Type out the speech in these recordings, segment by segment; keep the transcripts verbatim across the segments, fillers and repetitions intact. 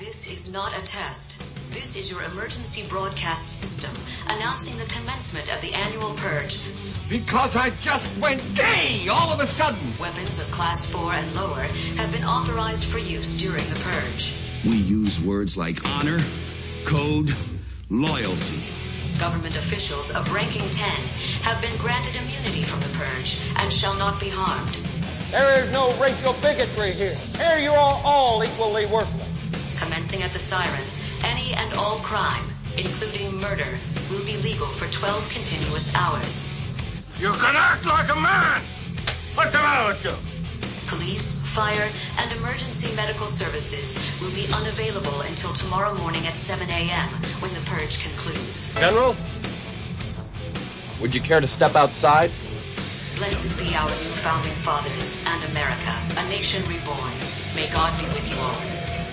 This is not a test. This is your emergency broadcast system announcing the commencement of the annual purge. Because I just went gay all of a sudden. Weapons of class four and lower have been authorized for use during the purge. We use words like honor, code, loyalty. Government officials of ranking ten have been granted immunity from the purge and shall not be harmed. There is no racial bigotry here. Here you are all equally worthless. Commencing at the siren, any and all crime, including murder, will be legal for twelve continuous hours. You can act like a man. What's the matter with you? Police, fire, and emergency medical services will be unavailable until tomorrow morning at seven a.m. when the purge concludes. General, would you care to step outside? Blessed be our new founding fathers and America, a nation reborn. May God be with you all.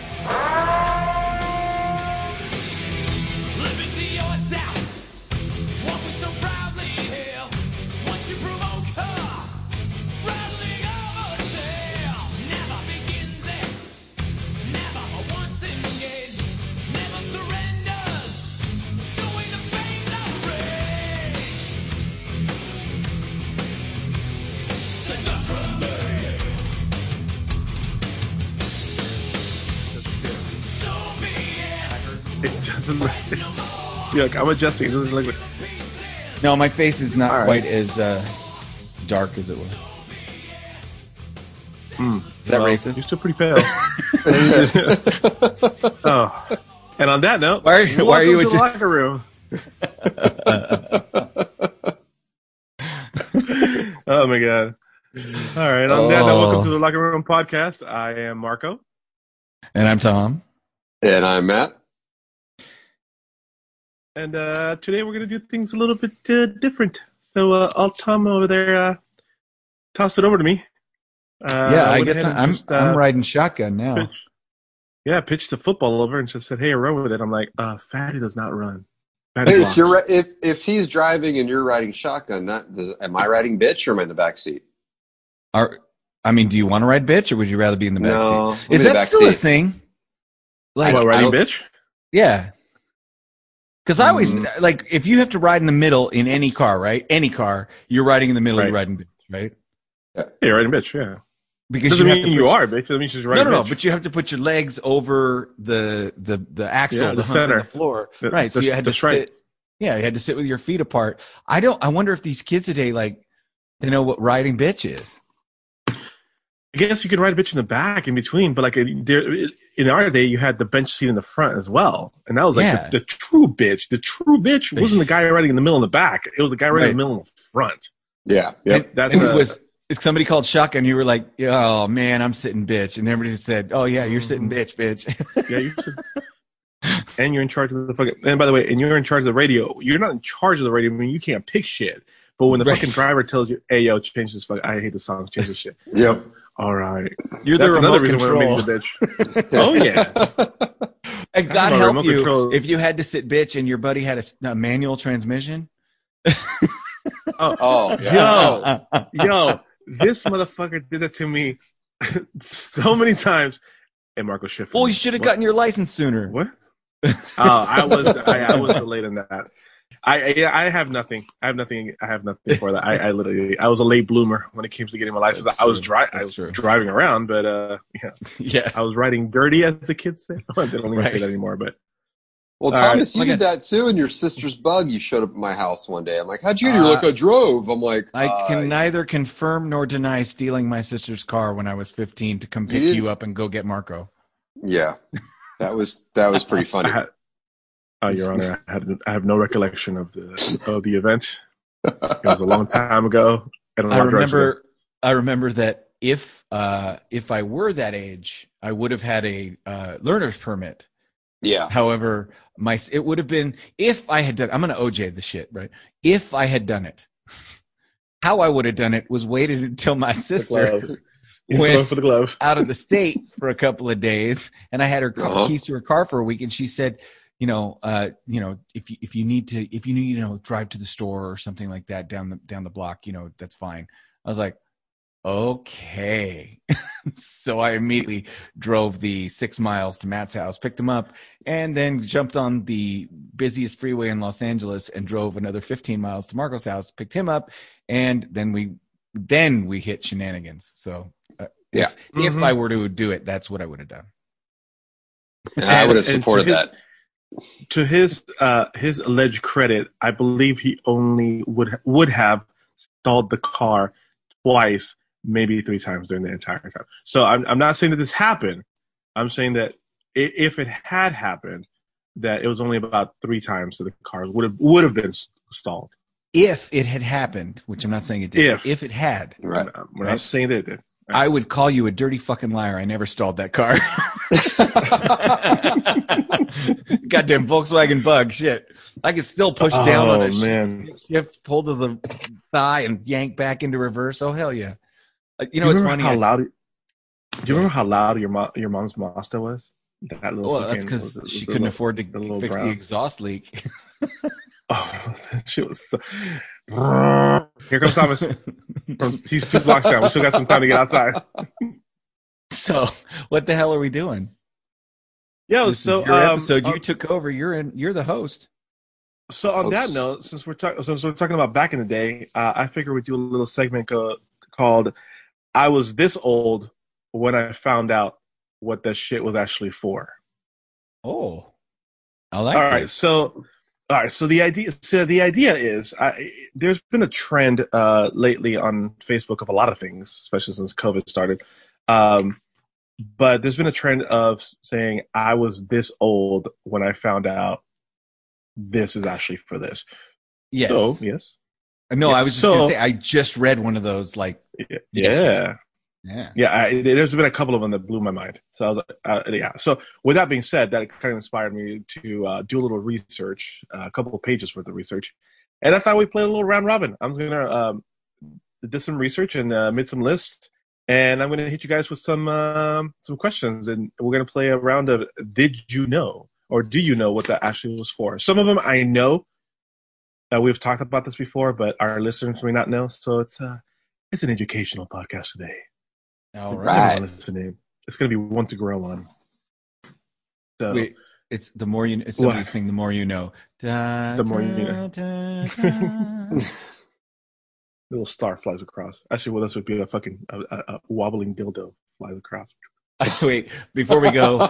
Liberty or doubt, walking so proudly here. Once you provoke her, rattling of a tail. Never begins it, never once engaged, never surrenders, showing the pain of rage. Send up from me. It doesn't look. Look, I'm adjusting. It doesn't look like. No, my face is not All right. quite as uh, dark as it was. Mm, Is that well, racist? You're still pretty pale. Oh, and on that note, Why are you- why are you welcome to the adjust- locker room? Oh my god! All right, on that note, welcome to the locker room podcast. I am Marco. And I'm Tom. And I'm Matt. And uh, today we're going to do things a little bit uh, different. So uh, I'll Tom over there uh, toss it over to me. Uh, yeah, I went guess ahead and I'm just, uh, I'm riding shotgun now. pitch- yeah, pitched the football over and just said, "Hey, run with it." I'm like, uh, "Fatty does not run." Fatty Hey, if blocks. you're ri- if if he's driving and you're riding shotgun, that does, am I riding bitch or am I in the back seat? Are, I mean, do you want to ride bitch or would you rather be in the back No, seat? I'll Is be in that the back still a seat. thing? Like, what, I riding don't- bitch? yeah. Because I always, Mm. like, if you have to ride in the middle in any car, right? Any car, you're riding in the middle, Right. you're riding bitch, right? Yeah, you're riding bitch. Yeah, Because doesn't you have mean to you put- are bitch. That means she's No, riding no, no, bitch. but you have to put your legs over the the the axle, Yeah, the, the hump in center. the floor, The- right? So the- you had to that's right. sit. Yeah, you had to sit with your feet apart. I don't. I wonder if these kids today, like, they know what riding bitch is. I guess you could ride a bitch in the back in between, but like it- there, in our day, you had the bench seat in the front as well, and that was like Yeah. the, the true bitch. The true bitch wasn't the guy riding in the middle and the back; it was the guy riding in the Right. middle and the front. Yeah, yep. And, That's and uh, it was if somebody called shotgun, you were like, "Oh man, I'm sitting bitch," and everybody said, "Oh yeah, you're sitting bitch, bitch." yeah, you should. And you're in charge of the fucking. And by the way, and you're in charge of the radio. You're not in charge of the radio. I mean, you can't pick shit. But when the Right. fucking driver tells you, "Hey, yo, change this fuck," I hate the song. Change this shit. Yep. All right, You're the That's remote another reason why control. I'm making the bitch. Oh yeah. And God about help remote you control. if you had to sit bitch and your buddy had a, s- a manual transmission. Oh, yeah. Yo, yo, this motherfucker did that to me so many times. Hey, Marco Schiff. Well, you should have gotten your license sooner. What? Oh, I was I, I was delayed on that. I yeah, I have nothing. I have nothing. I have nothing for that. I, I literally I was a late bloomer when it came to getting my license. That's I was true. dri- I That's was true. driving around, but uh, yeah, Yeah. I was riding dirty, as the kids say. they don't even Right. say that anymore. But Well, All Thomas, right. you Look did at- that too in your sister's bug. You showed up at my house one day. I'm like, how'd you get here? Uh, Look, I drove. I'm like, I uh, can neither confirm nor deny stealing my sister's car when I was fifteen to come You pick did- you up and go get Marco. yeah, that was that was pretty funny. I had, uh, Your Honor, I, had, I have no recollection of the of the event. It was a long time ago. And a I lot of drugs ago. remember. I remember that if uh, if I were that age, I would have had a uh, learner's permit. Yeah, However, my it would have been if I had done. I'm going to O J the shit, right? If I had done it, how I would have done it was waited until my The sister glove. You're went going for the glove. out of the state for a couple of days, and I had her car, Uh-huh. keys to her car for a week, and she said, you know, uh, you know, if you, if you need to, if you need, you know, drive to the store or something like that down the down the block, you know, that's fine. I was like, okay. So I immediately drove the six miles to Matt's house, picked him up, and then jumped on the busiest freeway in Los Angeles and drove another fifteen miles to Marco's house, picked him up, and then we then we hit shenanigans. So uh, Yeah. if, if I were to do it, that's what I would have done. And I would have And- and supported to his- that. To his uh, his alleged credit, I believe he only would would have stalled the car twice, maybe three times during the entire time. So I'm I'm not saying that this happened. I'm saying that i- if it had happened, that it was only about three times that the car would have would have been s- stalled. If it had happened, which I'm not saying it did, If. if it had, Right. Uh, We're Right. not saying that it did. I would call you a dirty fucking liar. I never stalled that car. Goddamn Volkswagen Bug, shit. I could still push down on Oh, a sh- man. shift, pull to the thigh, and yank back into reverse. Oh hell yeah! Uh, you know Do what's remember funny? How is- loud? Do you remember how loud your mo- your mom's Mazda was? That little well, that's fucking- because was- she was couldn't the afford to the little fix brown. the exhaust leak. Oh, that shit was so. Here comes Thomas. From, he's two blocks down. We still got some time to get outside. So, what the hell are we doing? Yo, This so is your um, episode. You uh, took over. You're in. You're the host. so on that Oops. note, since we're talking, since we're talking about back in the day, uh, I figured we'd do a little segment co- called "I Was This Old When I Found Out What That Shit Was Actually For." Oh, I like. All right, this. so all right, so the idea, so the idea is, I, there's been a trend uh, lately on Facebook of a lot of things, especially since COVID started. Um, but there's been a trend of saying, "I was this old when I found out this is actually for this." Yes. So yes, no, yeah, I was just so- gonna say. I just read one of those. Like, yeah, Yes. yeah. yeah. Yeah, I, there's been a couple of them that blew my mind. So I was like, uh, yeah. So with that being said, that kind of inspired me to uh, do a little research, uh, a couple of pages worth of research, and I thought we'd play a little round robin. I'm just gonna um, did some research and uh, made some lists, and I'm gonna hit you guys with some um, some questions, and we're gonna play a round of Did you know or do you know what that actually was for? Some of them I know that we've talked about this before, but our listeners may not know. So it's uh, it's an educational podcast today. All Right. right. Listening. It's going to be one to grow on. So, Wait, it's the more you. It's somebody What? sing the more you know. Da, The more you da, know. da, da. little star flies across. Actually, well, this would be a fucking a, a, a wobbling dildo flies across. Wait, before we go,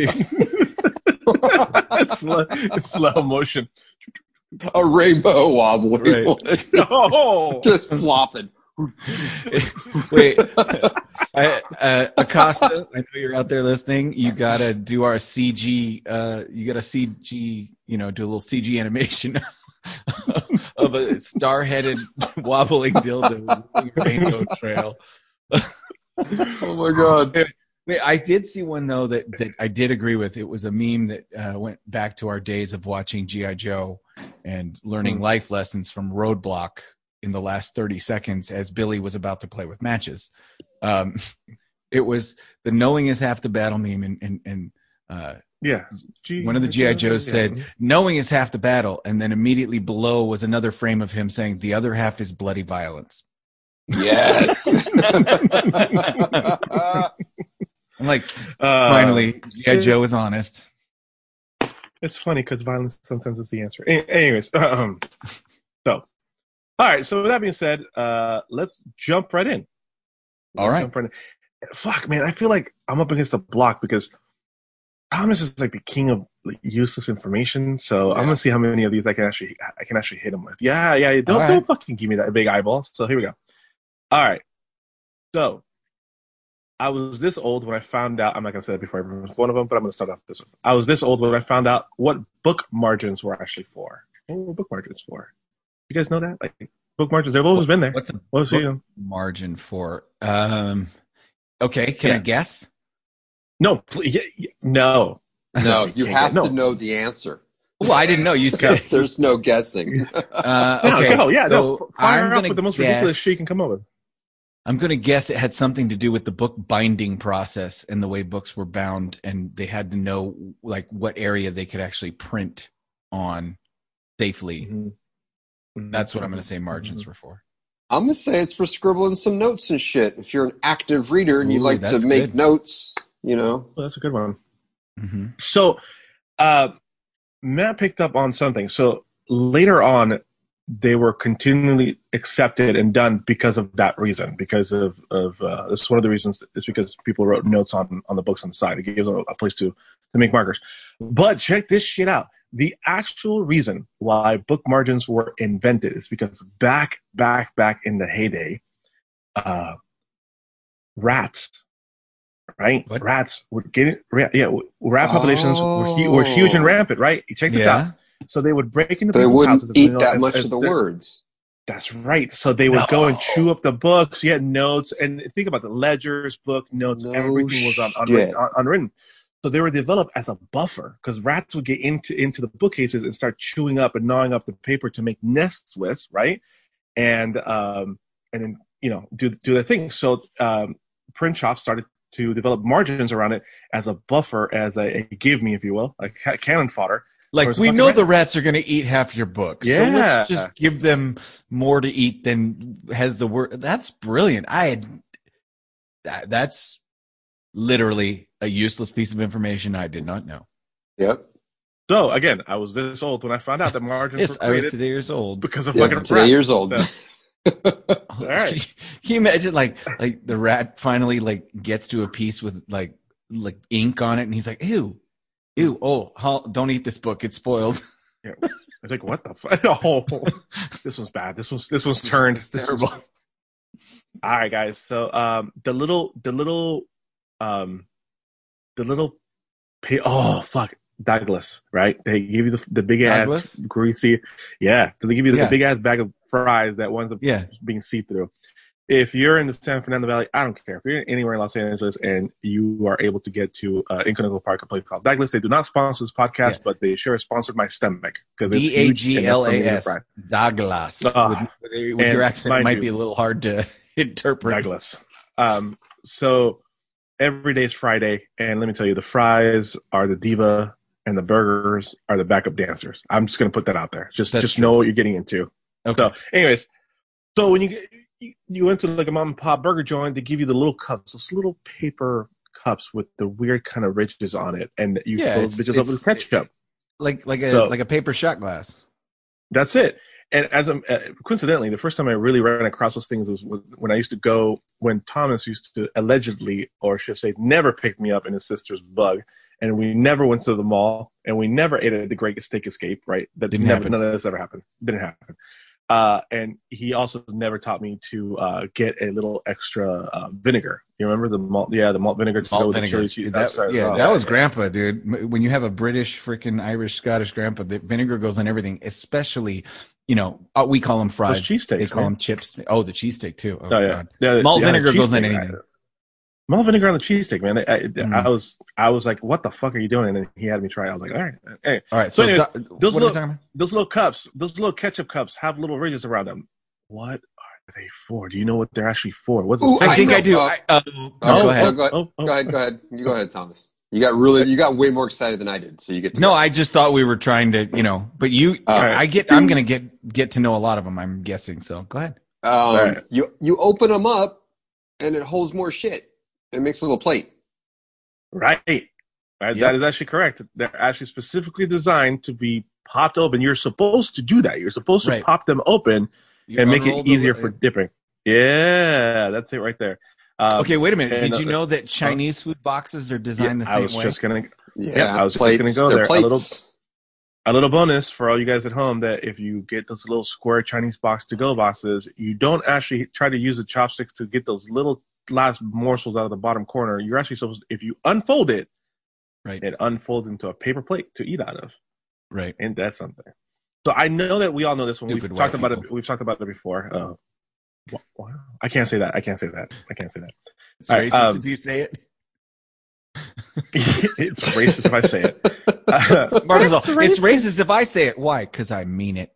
it's, slow, it's slow motion. A rainbow wobbling Right. one. Oh, Just flopping. wait, I, uh, Acosta, I know you're out there listening. You gotta do our C G. Uh, you gotta C G. You know, do a little C G animation of a star-headed wobbling dildo with a rainbow trail. Oh my god. Wait, I did see one though that, that I did agree with. It was a meme that uh, went back to our days of watching G I. Joe and learning Hmm. life lessons from Roadblock in the last thirty seconds as Billy was about to play with matches. Um, it was the knowing is half the battle meme, and and, and uh, yeah. G- one of the G I. Joes yeah. said, knowing is half the battle, and then immediately below was another frame of him saying, the other half is bloody violence. Yes. I'm like, Uh, finally, G I. Joe is honest. It's funny because violence sometimes is the answer. A- anyways, um, so all right. So with that being said, uh, let's jump right in. All Let's right. jump right in. Fuck, man, I feel like I'm up against a block because Thomas is like the king of like, useless information. So I'm Yeah. gonna see how many of these I can actually I can actually hit him with. Yeah, yeah. Don't All right. don't fucking give me that big eyeball. So here we go. All right. So I was this old when I found out. I'm not gonna say that before I remember one of them, but I'm gonna start off with this one. I was this old when I found out what book margins were actually for. What were book margins for? You guys know that? Like book margins, they've always been there. What's a Well, so, you book know, margin for? Um, okay, can Yeah. I guess? no, please, yeah, yeah, no. No, you have No. to know the answer. Well, I didn't know. You said. There's no guessing. Uh, No, okay, go, yeah, no. so Fire I'm up gonna with the most guess, ridiculous shit you can come up with. I'm going to guess it had something to do with the book binding process and the way books were bound, and they had to know like what area they could actually print on safely. Mhm. Mhm. That's what I'm going to say margins were for. I'm gonna say it's for scribbling some notes and shit. If you're an active reader and you Ooh, like to that's make good. notes, you know. Well, that's a good one. Mm-hmm. So, uh, Matt picked up on something. So later on, they were continually accepted and done because of that reason. Because of of uh, this is one of the reasons. It's because people wrote notes on on the books on the side. It gives them a, a place to to make markers. But check this shit out. The actual reason why book margins were invented is because back back back in the heyday, uh, rats. Right, What? rats would get it. Yeah, rat populations were, hu- were huge and rampant. Right, check this Yeah. out. So they would break into They people's wouldn't houses. eat you know, that as- much as of the they're- words. That's right. So they would go and chew up the books. You had notes, and think about the ledgers, book notes. No everything was on, shit. unwritten, un- unwritten. So they were developed as a buffer because rats would get into into the bookcases and start chewing up and gnawing up the paper to make nests with, right? And um, and then you know do do the thing. So um, print shops started to develop margins around it as a buffer, as a, a give me, if you will, like ca- cannon fodder. Like, Towards we fucking know the rats. rats are going to eat half your book. So Yeah. let's just give them more to eat than has the word. That's brilliant. I had, that, that's literally a useless piece of information I did not know. Yep. So again, I was this old when I found out that margins Yes, were I was created today years old. because of Yep, fucking today rats. years old. So- all right. Can you imagine, like, like the rat finally like gets to a piece with like like ink on it, and he's like, "Ew, ew, oh, ho- don't eat this book; it's spoiled." Yeah. I was like, what the fuck? Oh, this one's bad. This one's this one's turned. It's This terrible. one's- All right, guys. So um, the little the little um, the little pa- oh fuck Douglas, right? They give you the the big Douglas? ass greasy, yeah. So they give you the, Yeah. big ass bag of fries that winds up Yeah. being see through. If you're in the San Fernando Valley, I don't care. If you're anywhere in Los Angeles and you are able to get to uh, Incognito Park, a place called Douglas, they do not sponsor this podcast, Yeah. but they sure sponsored my stomach because it's D A huge G and L it's A from the S, fry. Douglas. Ah, With, with and your accent, it mind might you- be a little hard to interpret. Douglas. Um, so every day is Friday, and let me tell you, the fries are the diva, and the burgers are the backup dancers. I'm just gonna put that out there. Just That's just true. know what you're getting into. Okay. So, anyways, so when you get you, you went to like a mom and pop burger joint, they give you the little cups, those little paper cups with the weird kind of ridges on it, and you Yeah, fill it's- the bitches up it's- with ketchup. like like a So- like a paper shot glass. That's it. And as I'm uh, coincidentally, the first time I really ran across those things was when I used to go when Thomas used to allegedly, or should I say, never pick me up in his sister's bug, and we never went to the mall, and we never ate at the Great Steak Escape. Right? That Didn't never, happen. None of this ever happened. Didn't happen. Uh, and he also never taught me to uh, get a little extra uh, vinegar. You remember the malt? Yeah, the malt vinegar to go Malt with the vinegar. chili cheese. That, That's right. yeah, Oh, that was grandpa, dude. M- When you have a British, freaking Irish, Scottish grandpa, the vinegar goes on everything, especially, you know, uh, we call them fries. Those cheesesteaks, They call man. them chips. Oh, the cheesesteak too. Oh, Oh, yeah. God. Yeah, Malt yeah, vinegar goes on cheesesteak. anything. Malt vinegar on the cheesesteak, man. I, I, Mm. I was, I was like, "What the fuck are you doing?" And then he had me try. I was like, "All right, hey." All right. So So, anyways, do- those what are we little- talking about? Those little cups, those little ketchup cups, have little ridges around them. What are they for? Do you know what they're actually for? What's Ooh, the I think know. I do. Uh, I, uh, Oh, go oh, ahead. Go ahead. Oh, oh. Go ahead. Go ahead. You go ahead, Thomas. You got really, you got way more excited than I did. So you get to No, go. I just thought we were trying to, you know, but you, All right. I get, I'm going to get, get to know a lot of them, I'm guessing. So go ahead. Um, right. You you open them up, and it holds more shit. It makes a little plate. Right. Right. Yep. That is actually correct. They're actually specifically designed to be popped open. You're supposed to do that. You're supposed to Right. pop them open You and make unroll it the- easier for dipping. Yeah, that's it right there. Um, Okay, wait a minute. and, Did you uh, know that Chinese food boxes are yeah, designed the I same was way? just gonna Yeah, Yeah, I was just plates. gonna go They're there. A little- plates. a little bonus for all you guys at home that if you get those little square Chinese box to go boxes, you don't actually try to use the chopsticks to get those little last morsels out of the bottom corner. You're actually supposed, if you unfold it, Right. it unfolds into a paper plate to eat out of. Right. And that's something. So I know that we all know this one. Stupid We've white talked about people. it. We've talked about it before. Uh, wh- wh- I can't say that. I can't say that. I can't say that. It's All right, racist um, if you say it. It's racist if I say it. Uh, Mark is all, it's racist if I say it. Why? Because I mean it.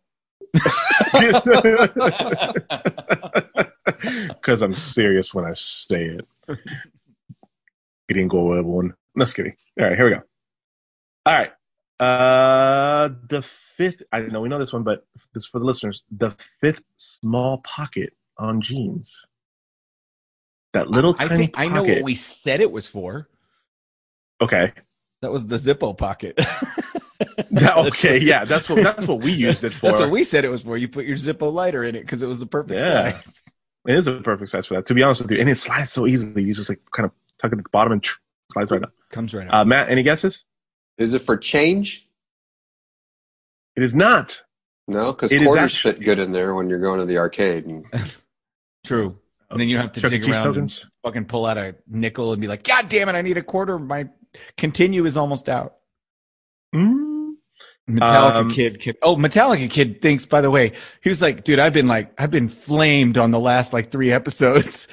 Because I'm serious when I say it. Gringo everyone. No, just kidding. All right, here we go. All right. Uh, the fifth, I know we know this one, but this for the listeners. The fifth small pocket on jeans. That little I tiny think I know what we said it was for. Okay. That was the Zippo pocket. That- okay, yeah, that's what that's what we used it for. That's what we said it was for. You put your Zippo lighter in it because it was the perfect Yeah. size. It is a perfect size for that. To be honest with you, and it slides so easily. You just like kind of tuck it at the bottom and tch, slides right up. Comes right out. Uh, Matt, any guesses? Is it for change? It is not. No, because It is quarters actually- fit good in there when you're going to the arcade. And True. And then you have to Chuck E. dig Cheese around tokens? and fucking pull out a nickel and be like, God damn it, I need a quarter. My continue is almost out. Mm. Metallica Um, kid, kid. Oh, Metallica kid thinks, by the way, he was like, dude, I've been like, I've been flamed on the last like three episodes.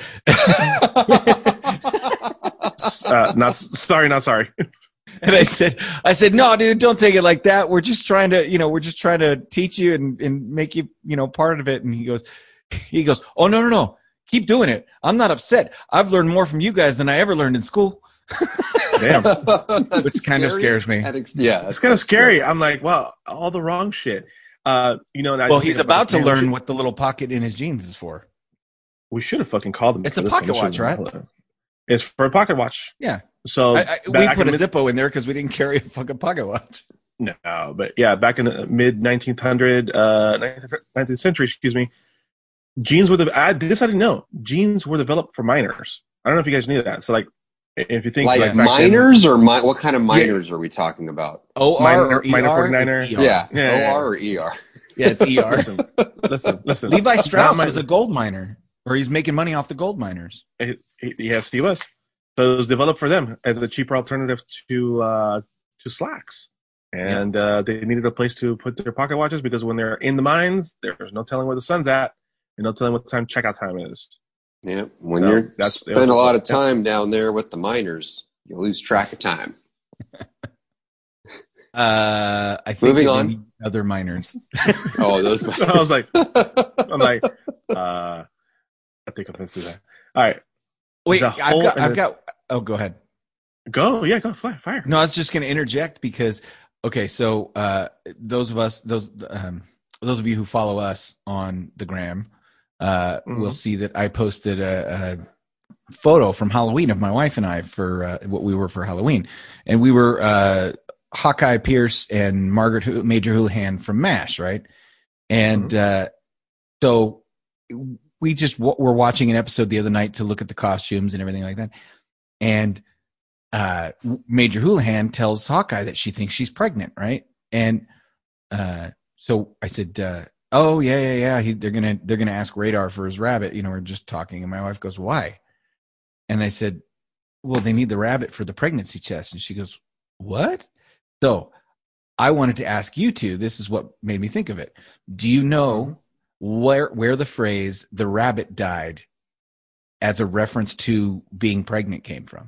Uh, not sorry, not sorry. And I said, I said, no, dude, don't take it like that. We're just trying to, you know, we're just trying to teach you and, and make you, you know, part of it. And he goes, he goes, oh, no, no, no. Keep doing it. I'm not upset. I've learned more from you guys than I ever learned in school. Damn, Which kind of scares me. Ex- yeah, it's kind of scary. I'm like, wow, all the wrong shit. Uh, you know, and I Well, think he's about about to it, man, learn we should- what the little pocket in his jeans is for. We should have fucking called him. It's for a this pocket one. We watch, should've- right? It's for a pocket watch. Yeah. So I, I, we back put a in the- Zippo in there because we didn't carry a fucking pocket watch. No, but yeah, back in the mid nineteenth hundred, uh, nineteenth century, excuse me, jeans were the. I, this I didn't know. Jeans were developed for miners. I don't know if you guys knew that. So, like, if you think like, like, back miners or mi- what kind of miners are we talking about? O R Minor- or E minor R? forty-niner. It's E R. Yeah, Yeah, yeah, O R or E R. Yeah, it's E R. Listen, listen, listen. Levi Strauss Not was my- a gold miner, or he's making money off the gold miners. He, he- yes, he was. So it was developed for them as a cheaper alternative to uh, to slacks, and uh, they needed a place to put their pocket watches because when they're in the mines, there's no telling where the sun's at, and no telling what time checkout time is. Yeah, when No, you're that's- spend a lot of yeah. time down there with the miners, you lose track of time. Uh, I think Moving they on. need other miners. Oh, those miners. I was like, I'm like, uh, I think offense to that. All right, Wait, The I've whole- got, I've got. Oh, go ahead. go, yeah, go, fire, fire. No, I was just going to interject because, okay, so uh, those of us, those um, those of you who follow us on the gram, uh, Mhm. will see that I posted a, a photo from Halloween of my wife and I for uh, what we were for Halloween, and we were uh, Hawkeye Pierce and Margaret Hu- Major Houlihan from MASH, right? And uh, so we just w- were watching an episode the other night to look at the costumes and everything like that, and uh, Major Houlihan tells Hawkeye that she thinks she's pregnant, right? And uh, so I said, uh, "Oh yeah, yeah, yeah. He, they're gonna they're gonna ask Radar for his rabbit." You know, we're just talking, and my wife goes, "Why?" And I said, "Well, they need the rabbit for the pregnancy test." And she goes, "What?" So I wanted to ask you two. This is what made me think of it. Do you know where where the phrase "the rabbit died" as a reference to being pregnant came from?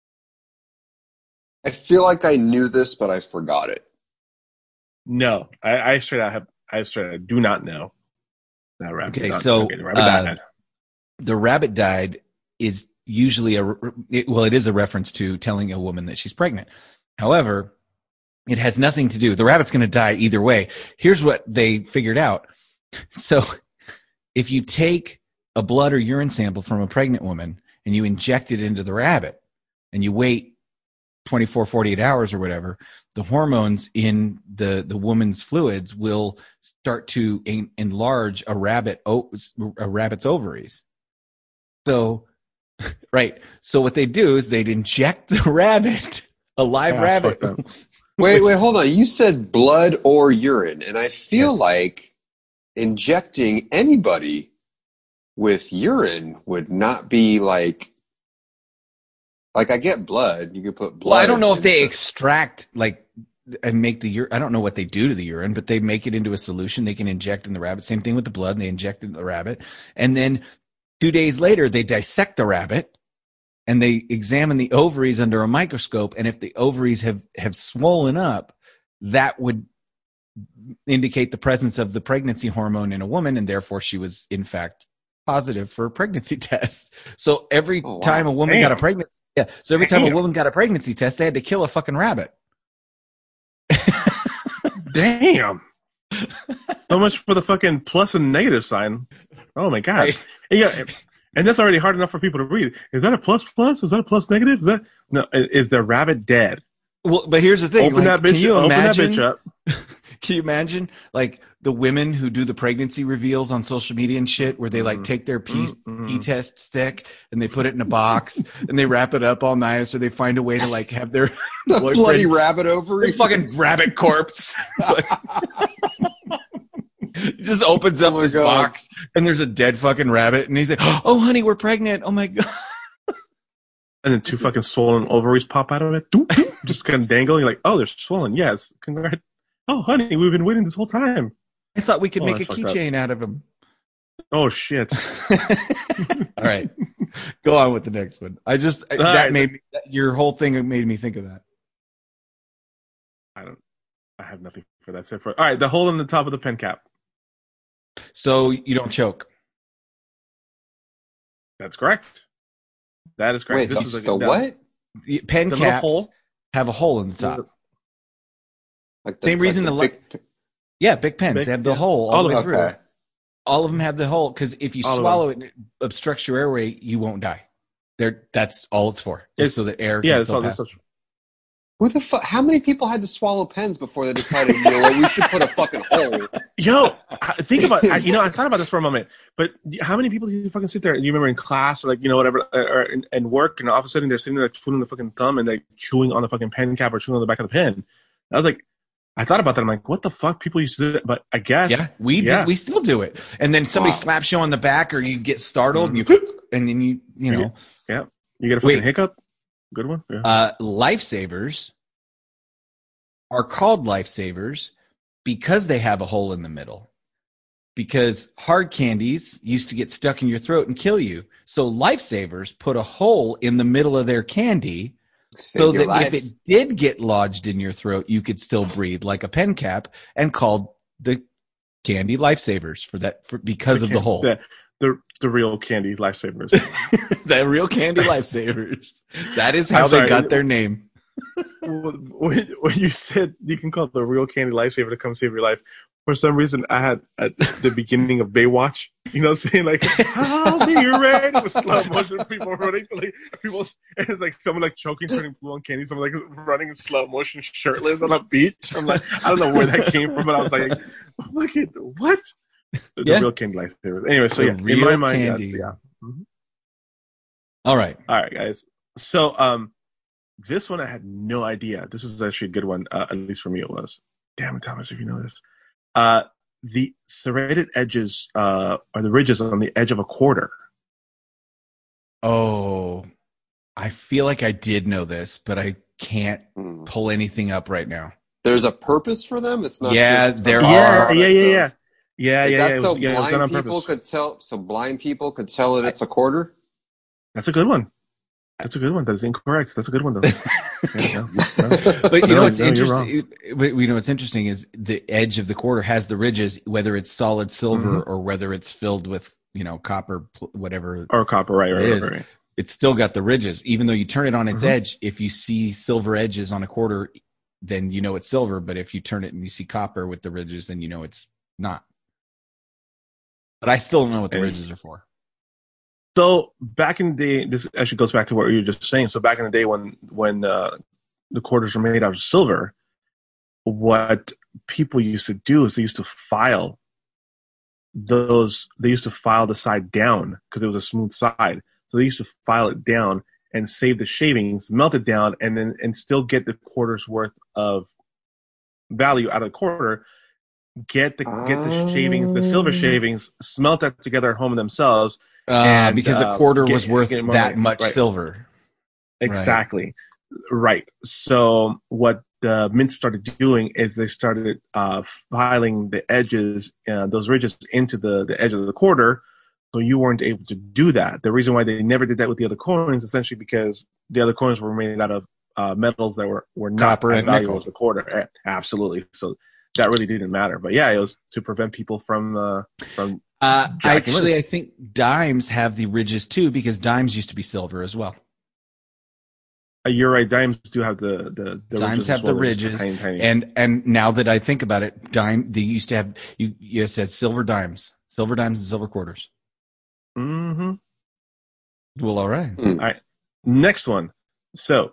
I feel like I knew this, but I forgot it. No, I, I straight out have, I straight out do not know. That rabbit. Okay, died. so, Okay, the rabbit uh, died. The rabbit died is usually a it, well, it is a reference to telling a woman that she's pregnant. However, it has nothing to do. The rabbit's going to die either way. Here's what they figured out. So, if you take a blood or urine sample from a pregnant woman and you inject it into the rabbit, and you wait twenty-four, forty-eight hours or whatever, the hormones in the, the woman's fluids will start to en- enlarge a rabbit o- a rabbit's ovaries. So, right. So what they do is they'd inject the rabbit, a live Yeah, rabbit. fuck that. Wait, wait, hold on. You said blood or urine, and I feel Yes. like injecting anybody with urine would not be like. Like I get blood, you could put blood. Well, I don't know if they into- extract like and make the urine. I don't know what they do to the urine, but they make it into a solution they can inject in the rabbit. Same thing with the blood. And they inject it in the rabbit. And then two days later, they dissect the rabbit and they examine the ovaries under a microscope. And if the ovaries have, have swollen up, that would indicate the presence of the pregnancy hormone in a woman. And therefore she was in fact positive for a pregnancy test. So every Oh, wow. time a woman Damn. got a pregnancy, yeah. So every time a Damn. woman got a pregnancy test, they had to kill a fucking rabbit. Damn. So much for the fucking plus and negative sign. Oh my god. Right. And yeah, and that's already hard enough for people to read. Is that a plus plus? Is that a plus negative? Is that no? Is the rabbit dead? Well, but here's the thing. Open like, that bitch. Can you open imagine? that bitch up. Can you imagine like the women who do the pregnancy reveals on social media and shit, where they like take their pee, Mm-hmm. pee test stick and they put it in a box and they wrap it up all nice, or they find a way to like have their The boyfriend- bloody rabbit ovary. their fucking rabbit corpse. He just opens up Oh my this God. box and there's a dead fucking rabbit, and he's like, "Oh, honey, we're pregnant." Oh my god. And then two fucking swollen ovaries pop out of it. Doop, doop, just kind of dangle. You're like, oh, they're swollen. Yes. Congrats. Oh, honey, we've been waiting this whole time. I thought we could Oh, make a that's fucked up. keychain out of him. Oh, shit. All right, go on with the next one. I just that right. made me, your whole thing made me think of that. I don't, I have nothing for that. Except for, all right, the hole in the top of the pen cap. So you don't choke. That's correct. That is correct. Wait, this the, is a, the that- what? The pen The little caps hole? have a hole in the top. Like the, Same reason like the the big, Yeah, big pens. Big- they have the yeah. hole all, All the way of through. okay. All of them have the hole because if you All of swallow it and it obstructs your airway, you won't die. There, that's all it's for. Is It's- so that air Yeah, can it's still all, pass. that's, Who the fuck? How many people had to swallow pens before they decided, you know what, we should put a fucking hole? yo, I- think about I, you know, I thought about this for a moment, but how many people do you fucking sit there? You remember in class or like, you know, whatever, or in, in work, and all of a sudden they're sitting there twiddling the fucking thumb and like chewing on the fucking pen cap or chewing on the back of the pen. I was like, I thought about that. I'm like, what the fuck? People used to do that, but I guess. Yeah, we Yeah. Did, we still do it. And then somebody Wow. slaps you on the back, or you get startled, and you and then you you know, Yeah. You get a fucking Wait. hiccup? Good one. Yeah. uh, lifesavers are called lifesavers because they have a hole in the middle. Because hard candies used to get stuck in your throat and kill you. So lifesavers put a hole in the middle of their candy Save so your that life. if it did get lodged in your throat, you could still breathe, like a pen cap, and called the candy lifesavers for that for, because of the hole. The, the, the real candy lifesavers. The real candy lifesavers. That is how I'm they sorry. got their name. when, when you said you can call the real candy lifesaver to come save your life, for some reason I had at the beginning of Baywatch, you know what I'm saying? Like, I'll be ready with slow motion, people running, like, people, and it's like someone like choking, turning blue on candy, someone like running in slow motion, shirtless on a beach. I'm like, I don't know where that came from, but I was like, look at what? The Yeah. real candy lifesaver. Anyway, so The yeah, in real my mind, candy. that's, yeah. Mhm. All right. All right, guys. So, um, this one I had no idea. This is actually a good one, uh, at least for me it was. Damn it, Thomas, if you know this. Uh, the serrated edges, uh, or the ridges on the edge of a quarter. Oh, I feel like I did know this, but I can't Hmm. pull anything up right now. There's a purpose for them. It's not. Yeah, just a there Yeah, are. yeah, yeah, yeah. of- Yeah, Is yeah, that yeah. It so was, yeah, it was done on blind people purpose. could tell? So blind people could tell that it's a quarter. That's a good one. That's a good one. That is incorrect. That's a good one, though. Yeah, yeah. But you No, know what's no, you're wrong. interesting? But you know what's interesting is the edge of the quarter has the ridges, whether it's solid silver Mm-hmm. or whether it's filled with you know copper, pl- whatever. Or copper, right, right, It right, is. right. It's still got the ridges, even though you turn it on its Mhm. edge. If you see silver edges on a quarter, then you know it's silver. But if you turn it and you see copper with the ridges, then you know it's not. But I still don't know what the And- ridges are for. So back in the day, this actually goes back to what you were just saying. So back in the day when when uh, the quarters were made out of silver, what people used to do is they used to file those. They used to file the side down because it was a smooth side. So they used to file it down and save the shavings, melt it down, and then and still get the quarter's worth of value out of the quarter. Get the get the shavings, the silver shavings, smelt that together at home themselves. Uh, And, because uh, a quarter get- was worth get more that money. much Right. silver. Exactly. Right. So what the mint started doing is they started uh, filing the edges, uh, those ridges into the, the edge of the quarter. So you weren't able to do that. The reason why they never did that with the other coins, essentially because the other coins were made out of uh, metals that were, were not Copper as and valuable nickel. as the quarter. Eh, Absolutely. So that really didn't matter. But yeah, it was to prevent people from uh, from Uh, Jacking actually, money. I think dimes have the ridges too because dimes used to be silver as well. Uh, you're right. Dimes do have the the, the Dimes ridges have as the well. They're just ridges, tiny, tiny. and and now that I think about it, dime they used to have you. You said silver dimes, silver dimes, and silver quarters. Mm-hmm. Well, all right. Mm. All right. Next one. So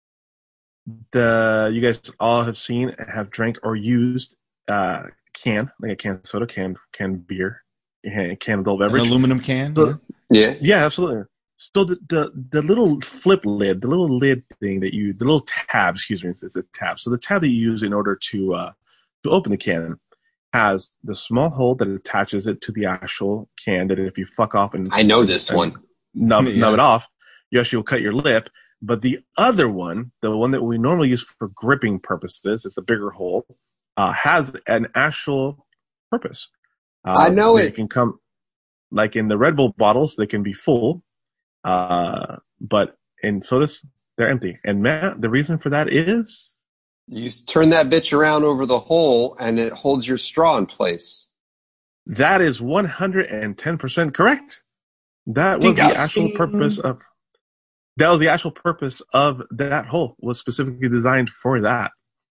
the you guys all have seen, have drank, or used uh, can like a can soda, can can beer, can, can adult An beverage. aluminum can. So- yeah. Yeah. Yeah, absolutely. So the, the the little flip lid, the little lid thing that you, the little tab, excuse me, it's the tab. So the tab that you use in order to uh, to open the can has the small hole that attaches it to the actual can. That if you fuck off and I know this and one. nub, Yeah. nub it off, you actually will cut your lip. But the other one, the one that we normally use for gripping purposes, it's a bigger hole, uh, has an actual purpose. Uh, I know they it. can come like in the Red Bull bottles, they can be full. Uh, but in sodas, they're empty. And Matt, the reason for that is You s- turn that bitch around over the hole, and it holds your straw in place. that is one hundred ten percent correct. That was the actual purpose of that was the actual purpose of that hole, was specifically designed for that.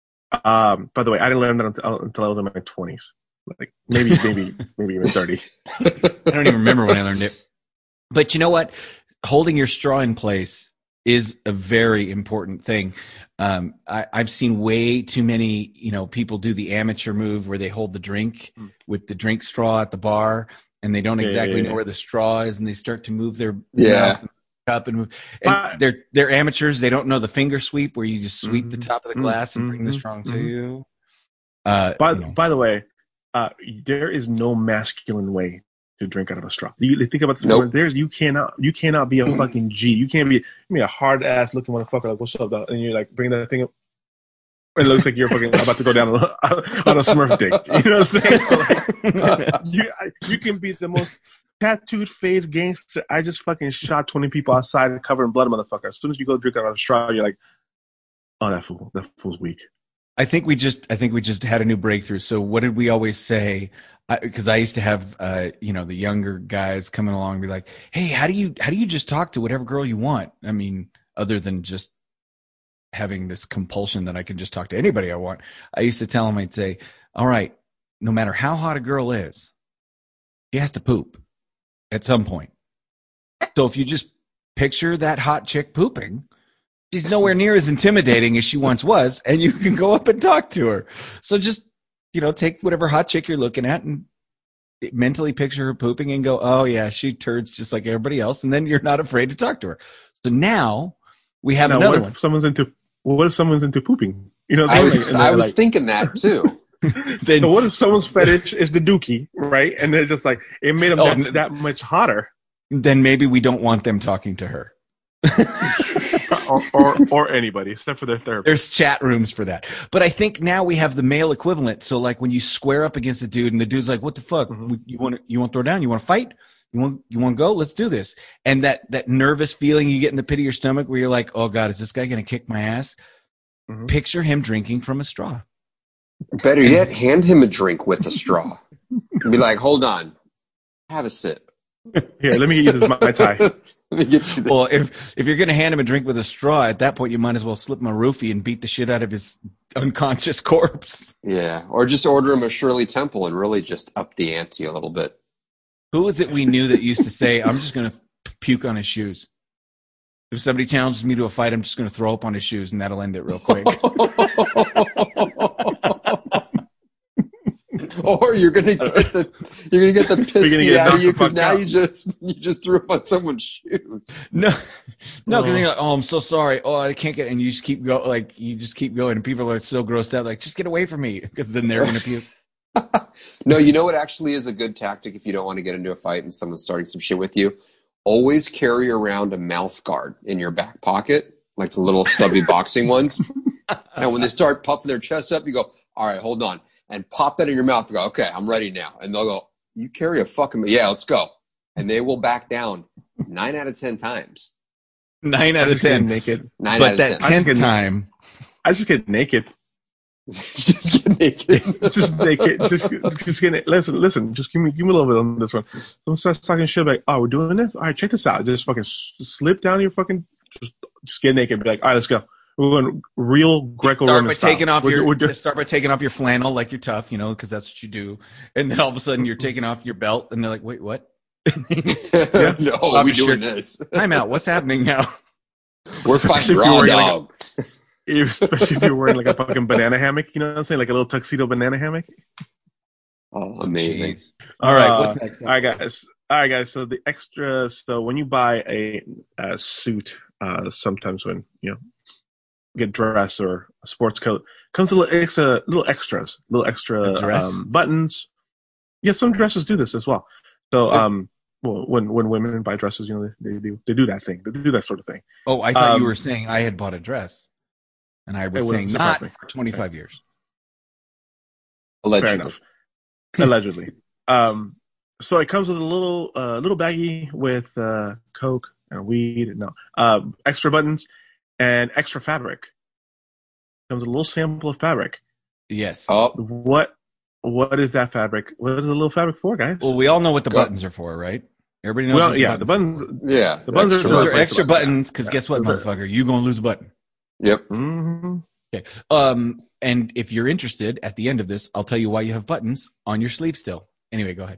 Um, by the way, I didn't learn that until, until I was in my twenties, like maybe, maybe, maybe even thirty. I don't even remember when I learned it. But you know what? Holding your straw in place is a very important thing. Um, I, I've seen way too many, you know, people do the amateur move where they hold the drink Mm. with the drink straw at the bar, and they don't Yeah, exactly yeah, know yeah. where the straw is, and they start to move their Yeah. mouth and cup and move. And But- they're they're amateurs. They don't know the finger sweep where you just sweep the Mhm. top of the glass and bring the Mhm. straw to Mhm. you. Uh, By, you know. by the way, uh, there is no masculine way to drink out of a straw. You think about this. Nope. Moment, there's you cannot you cannot be a fucking G. You can't be, you be a hard ass looking motherfucker like what's up, dog? And you like bring that thing up. It looks like you're fucking about to go down on a, on a Smurf dick. You know what I'm saying? So like, you I- you can be the most tattooed face gangster. I just fucking shot twenty people outside and covered in blood, motherfucker. As soon as you go drink out of a straw, you're like, oh, that fool, that fool's weak. I think we just I think we just had a new breakthrough. So what did we always say? Because I, I used to have uh, you know the younger guys coming along and be like, "Hey, how do you how do you just talk to whatever girl you want?" I mean, other than just having this compulsion that I can just talk to anybody I want. I used to tell them, I'd say, "All right, no matter how hot a girl is, she has to poop at some point. So if you just picture that hot chick pooping." She's nowhere near as intimidating as she once was, and you can go up and talk to her. So just, you know, take whatever hot chick you're looking at and mentally picture her pooping and go, oh, yeah, she turds just like everybody else. And then you're not afraid to talk to her. So now we have Now, another what one. if someone's into well, what if someone's into pooping? You know, I was and they're I was like- thinking that too. Then, So what if someone's fetish is the dookie, right? And they're just like, it made them Oh, that, n- that much hotter, then maybe we don't want them talking to her. or, or or anybody except for their therapist. There's chat rooms for that. But I think now we have the male equivalent. So like when you square up against a dude and the dude's like, what the fuck? Mhm. You want to, you want to throw down? You want to fight? You want, you want to go? Let's do this. And that, that nervous feeling you get in the pit of your stomach where you're like, oh God, is this guy going to kick my ass? Mhm. Picture him drinking from a straw. Better yet, hand him a drink with a straw. And be like, hold on, have a sip. Here, let me get you this Mai Tai. Let me get you this. Well, if, if you're going to hand him a drink with a straw, at that point, you might as well slip him a roofie and beat the shit out of his unconscious corpse. Yeah, or just order him a Shirley Temple and really just up the ante a little bit. Who was it we knew that used to say, I'm just going to puke on his shoes? If somebody challenges me to a fight, I'm just going to throw up on his shoes, and that'll end it real quick. Or you're gonna get the you're gonna get the piss gonna beat get out of you knocked the because fuck now out. you just you just threw up on someone's shoes. No, no, because you're like, oh, I'm so sorry. Oh, I can't get, and you just keep go, like you just keep going, and people are so grossed out, like, just get away from me, because then they're gonna puke. No, you know what actually is a good tactic if you don't want to get into a fight and someone's starting some shit with you? Always carry around a mouth guard in your back pocket, like the little stubby boxing ones. And when they start puffing their chest up, you go, all right, hold on. And pop that in your mouth and go, okay, I'm ready now. And they'll go, you carry a fucking, yeah, let's go. And they will back down nine out of ten times. Nine out I of just get ten. naked. Nine But out that of ten. tenth get- time, I just get naked. Just get naked. Just naked. Just, just get it. Listen, listen. Just give me, give me a little bit on this one. Someone starts talking shit like, "Oh, we're doing this. All right, check this out. Just fucking s- slip down your fucking, just just get naked and be like, all right, let's go. We're going real Greco-Roman Start by style. taking off We're- your we're just- start by taking off your flannel like you're tough, you know, because that's what you do. And then all of a sudden you're taking off your belt, and they're like, "Wait, what?" Yeah. No, Off we're your doing shirt. this. Time out. What's happening now? We're Especially fighting if you're raw wearing, like, dog. Especially if you're wearing like a fucking banana hammock, you know what I'm saying? Like a little tuxedo banana hammock. Oh, amazing. Jeez. All right, Uh, what's next? All right, guys. All right, guys. So the extra. So when you buy a, a suit, uh, sometimes when you know get dress or a sports coat, comes a little extra, little extras, little extra A dress? um, buttons. Yeah, some dresses do this as well. So um, well, when when women buy dresses, you know they, they do they do that thing. They do that sort of thing. Oh, I thought um, you were saying I had bought a dress, and I was It saying wouldn't not surprise me. for twenty-five years. Allegedly. Fair enough. Allegedly. Um, so it comes with a little uh, little baggie with uh, coke and weed. No, uh, extra buttons and extra fabric. Comes with a little sample of fabric. Yes. Oh, What what is that fabric? What is the little fabric for, guys? Well, we all know what the Go. buttons are for, right? Everybody knows. Well, what yeah, the are buttons. for. yeah. The buttons are- extra Those Sure. are extra buttons because Yeah. guess what, Those are- motherfucker? You gonna lose a button. Yep. hmm Um, and if you're interested, at the end of this, I'll tell you why you have buttons on your sleeve still. Anyway, go ahead.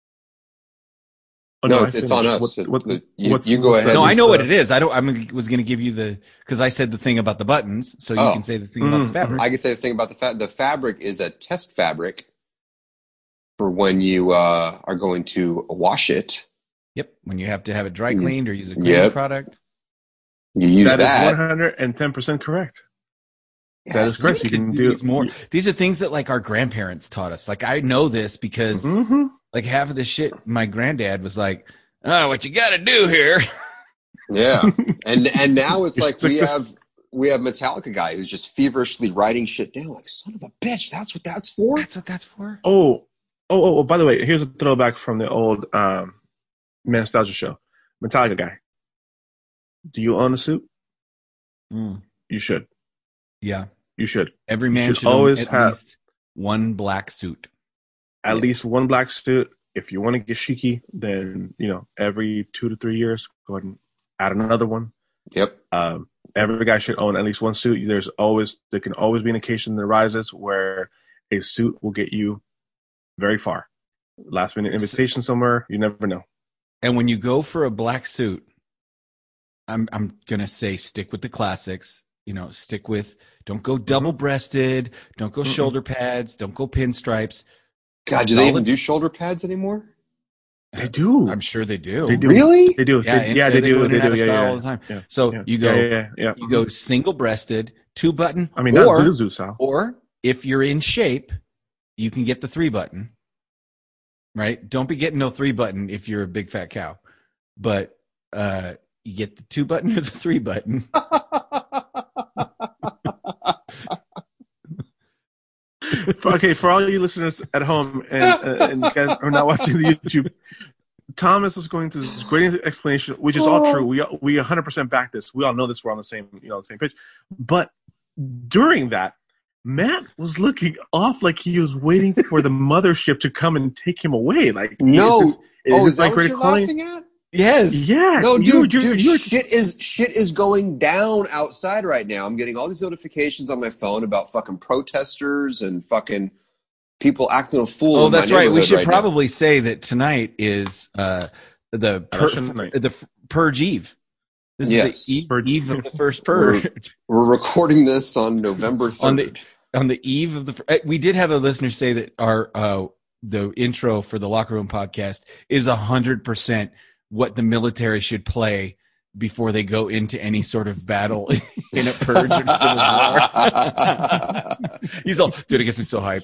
Oh, No, I it's- it's on finished. us. What, what, The- you- what's- you go what's ahead. the- No, I know uh, what it is. I don't. I was going to give you the because I said the thing about the buttons, so you Oh. can say the thing about the Mm, fabric. I can say the thing about the fa- the fabric is a test fabric for when you uh, are going to wash it. Yep. When you have to have it dry Mm. cleaned or use a cleaning Yep. product. You use That is that. one hundred ten percent correct. That is Yes. correct. You can do these more. These are things that like our grandparents taught us. Like I know this because hmm like half of the shit my granddad was like, "Oh, what you got to do here." Yeah, and and now it's You like stick we this- have we have Metallica guy who's just feverishly writing shit down. Like son of a bitch, that's what that's for. That's what that's for. Oh, oh, oh, oh, by the way, here's a throwback from the old um, Nostalgia show. Metallica guy. Do you own a suit? Mm. You should. Yeah. You should. Every man should should, own always at have- least one black suit. At Yeah. least one black suit. If you want to get cheeky, then, you know, every two to three years, go ahead and add another one. Yep. Um, every guy should own at least one suit. There's always, there can always be an occasion that arises where a suit will get you very far. Last minute invitation somewhere, you never know. And when you go for a black suit, I'm I'm gonna say stick with the classics. You know, stick with don't go double breasted, don't go Mm-mm. shoulder pads, don't go pinstripes. God, do they Solid- even do shoulder pads anymore? They do. I'm sure they do. They do. Really? They do. Yeah, They- and yeah, they, they do. go in They and out do. of Yeah, style yeah, all the time. yeah. So yeah. you go Yeah, yeah, yeah. you go single breasted, two button, I mean, not or, Zuzu style. or if you're in shape, you can get the three button. Right? Don't be getting no three button if you're a big fat cow. But uh you get the two button or the three button. For, okay, for all you listeners at home and, uh, and you guys are not watching the YouTube, Thomas was going through this great explanation, which is all true. We we one hundred percent back this. We all know this. We're on the same, you know, the same page. But during that, Matt was looking off like he was waiting for the mothership to come and take him away. Like No. is this, Oh, this is that like what great you're calling? laughing at? Yes. Yeah. No, you- dude, you- dude, you- shit is shit is going down outside right now. I'm getting all these notifications on my phone about fucking protesters and fucking people acting a fool. Oh, in my that's right. We neighborhood should right now. probably say that tonight is uh, the pur- Election night. the f- purge eve. This Yes. is the eve, Purge. eve of the first purge. We're recording this on November third. on the on the eve of the. fir- uh, We did have a listener say that our uh, the intro for the Locker Room podcast is a hundred percent what the military should play before they go into any sort of battle in a purge or civil war. He's all, dude, it gets me so hyped.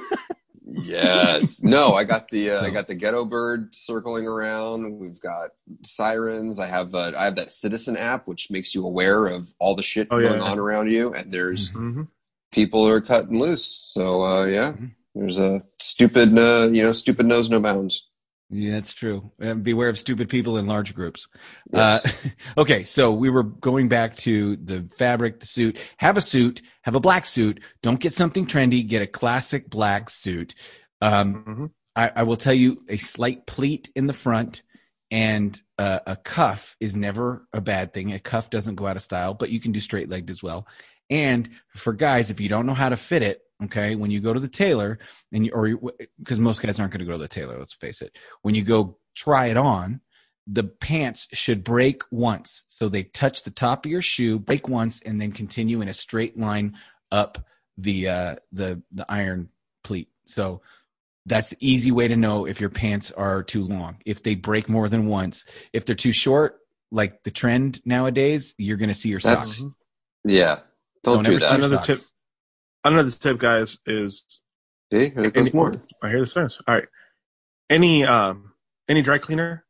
Yes. No, I got the uh, I got the ghetto bird circling around. We've got sirens. I have uh, I have that Citizen app which makes you aware of all the shit Oh, yeah. going on around you, and there's Mhm. people are cutting loose. So uh, yeah, Mhm. there's a stupid uh, you know stupid knows no bounds. Yeah, that's true. And beware of stupid people in large groups. Yes. Uh, okay, so we were going back to the fabric, the suit. Have a suit, have a black suit. Don't get something trendy. Get a classic black suit. Um, Mhm. I, I will tell you a slight pleat in the front and uh, a cuff is never a bad thing. A cuff doesn't go out of style, but you can do straight legged as well. And for guys, if you don't know how to fit it, okay, when you go to the tailor, and you, or because most guys aren't going to go to the tailor, let's face it. When you go try it on, the pants should break once. So they touch the top of your shoe, break once, and then continue in a straight line up the uh, the the iron pleat. So that's the easy way to know if your pants are too long. If they break more than once, if they're too short, like the trend nowadays, you're going to see your That's, socks. Yeah. Don't, Don't do ever that. see your Another socks. tip. Another tip, guys, is See, here it goes any, more. I hear this fence. All right. Any um any dry cleaner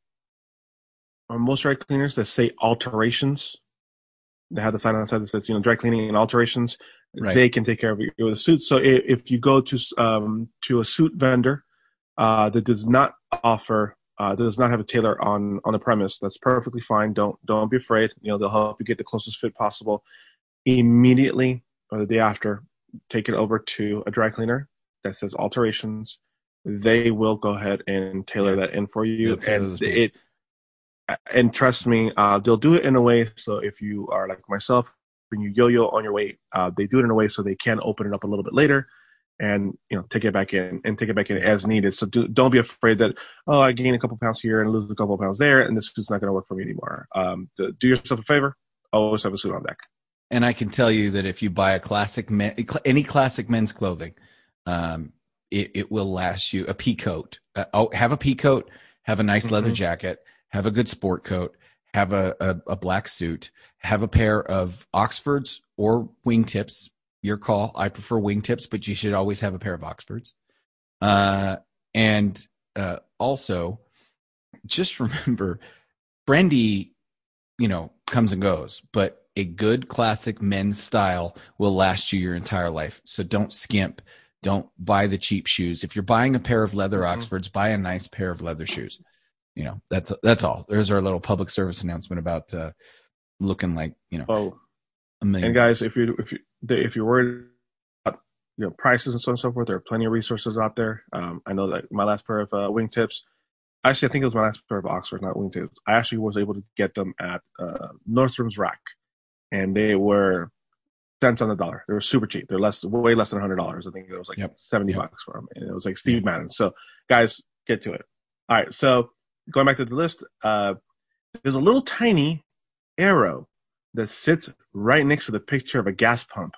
or most dry cleaners that say alterations, they have the sign on the side that says, you know, dry cleaning and alterations. Right. They can take care of you with a suit. So if, if you go to um to a suit vendor uh that does not offer uh that does not have a tailor on on the premise, that's perfectly fine. Don't don't be afraid. You know, they'll help you get the closest fit possible. Immediately or the day after, take it over to a dry cleaner that says alterations. They will go ahead and tailor Yeah. that in for you. They'll tailor And those it, and trust me, uh, they'll do it in a way so if you are like myself, when you yo-yo on your weight, uh, they do it in a way so they can open it up a little bit later and, you know, take it back in and take it back in as needed. So do, don't be afraid that, oh, I gain a couple pounds here and lose a couple pounds there, and this suit's not going to work for me anymore. Um, do, do yourself a favor. Always have a suit on deck. And I can tell you that if you buy a classic men, any classic men's clothing, um, it, it will last you. A pea coat. Uh, oh, have a pea coat. Have a nice leather Mhm. jacket. Have a good sport coat. Have a, a, a black suit. Have a pair of Oxfords or wingtips. Your call. I prefer wingtips, but you should always have a pair of Oxfords. Uh, and uh, also, just remember, brandy, you know, comes and goes, but a good classic men's style will last you your entire life. So don't skimp. Don't buy the cheap shoes. If you're buying a pair of leather Mhm. Oxfords, buy a nice pair of leather shoes. You know, that's that's all. There's our little public service announcement about uh, looking like, you know, Oh, a million. and guys, if you if you if you're worried about, you know, prices and so on and so forth, there are plenty of resources out there. Um, I know that my last pair of uh, wingtips, actually, I think it was my last pair of Oxford, not wingtips. I actually was able to get them at uh, Nordstrom's Rack, and they were cents on the dollar. They were super cheap. They're less, way less than a hundred dollars. I think it was like Yep. seventy Yep. bucks for them, and it was like Steve Madden. So, guys, get to it. All right, so going back to the list, uh, there's a little tiny arrow that sits right next to the picture of a gas pump.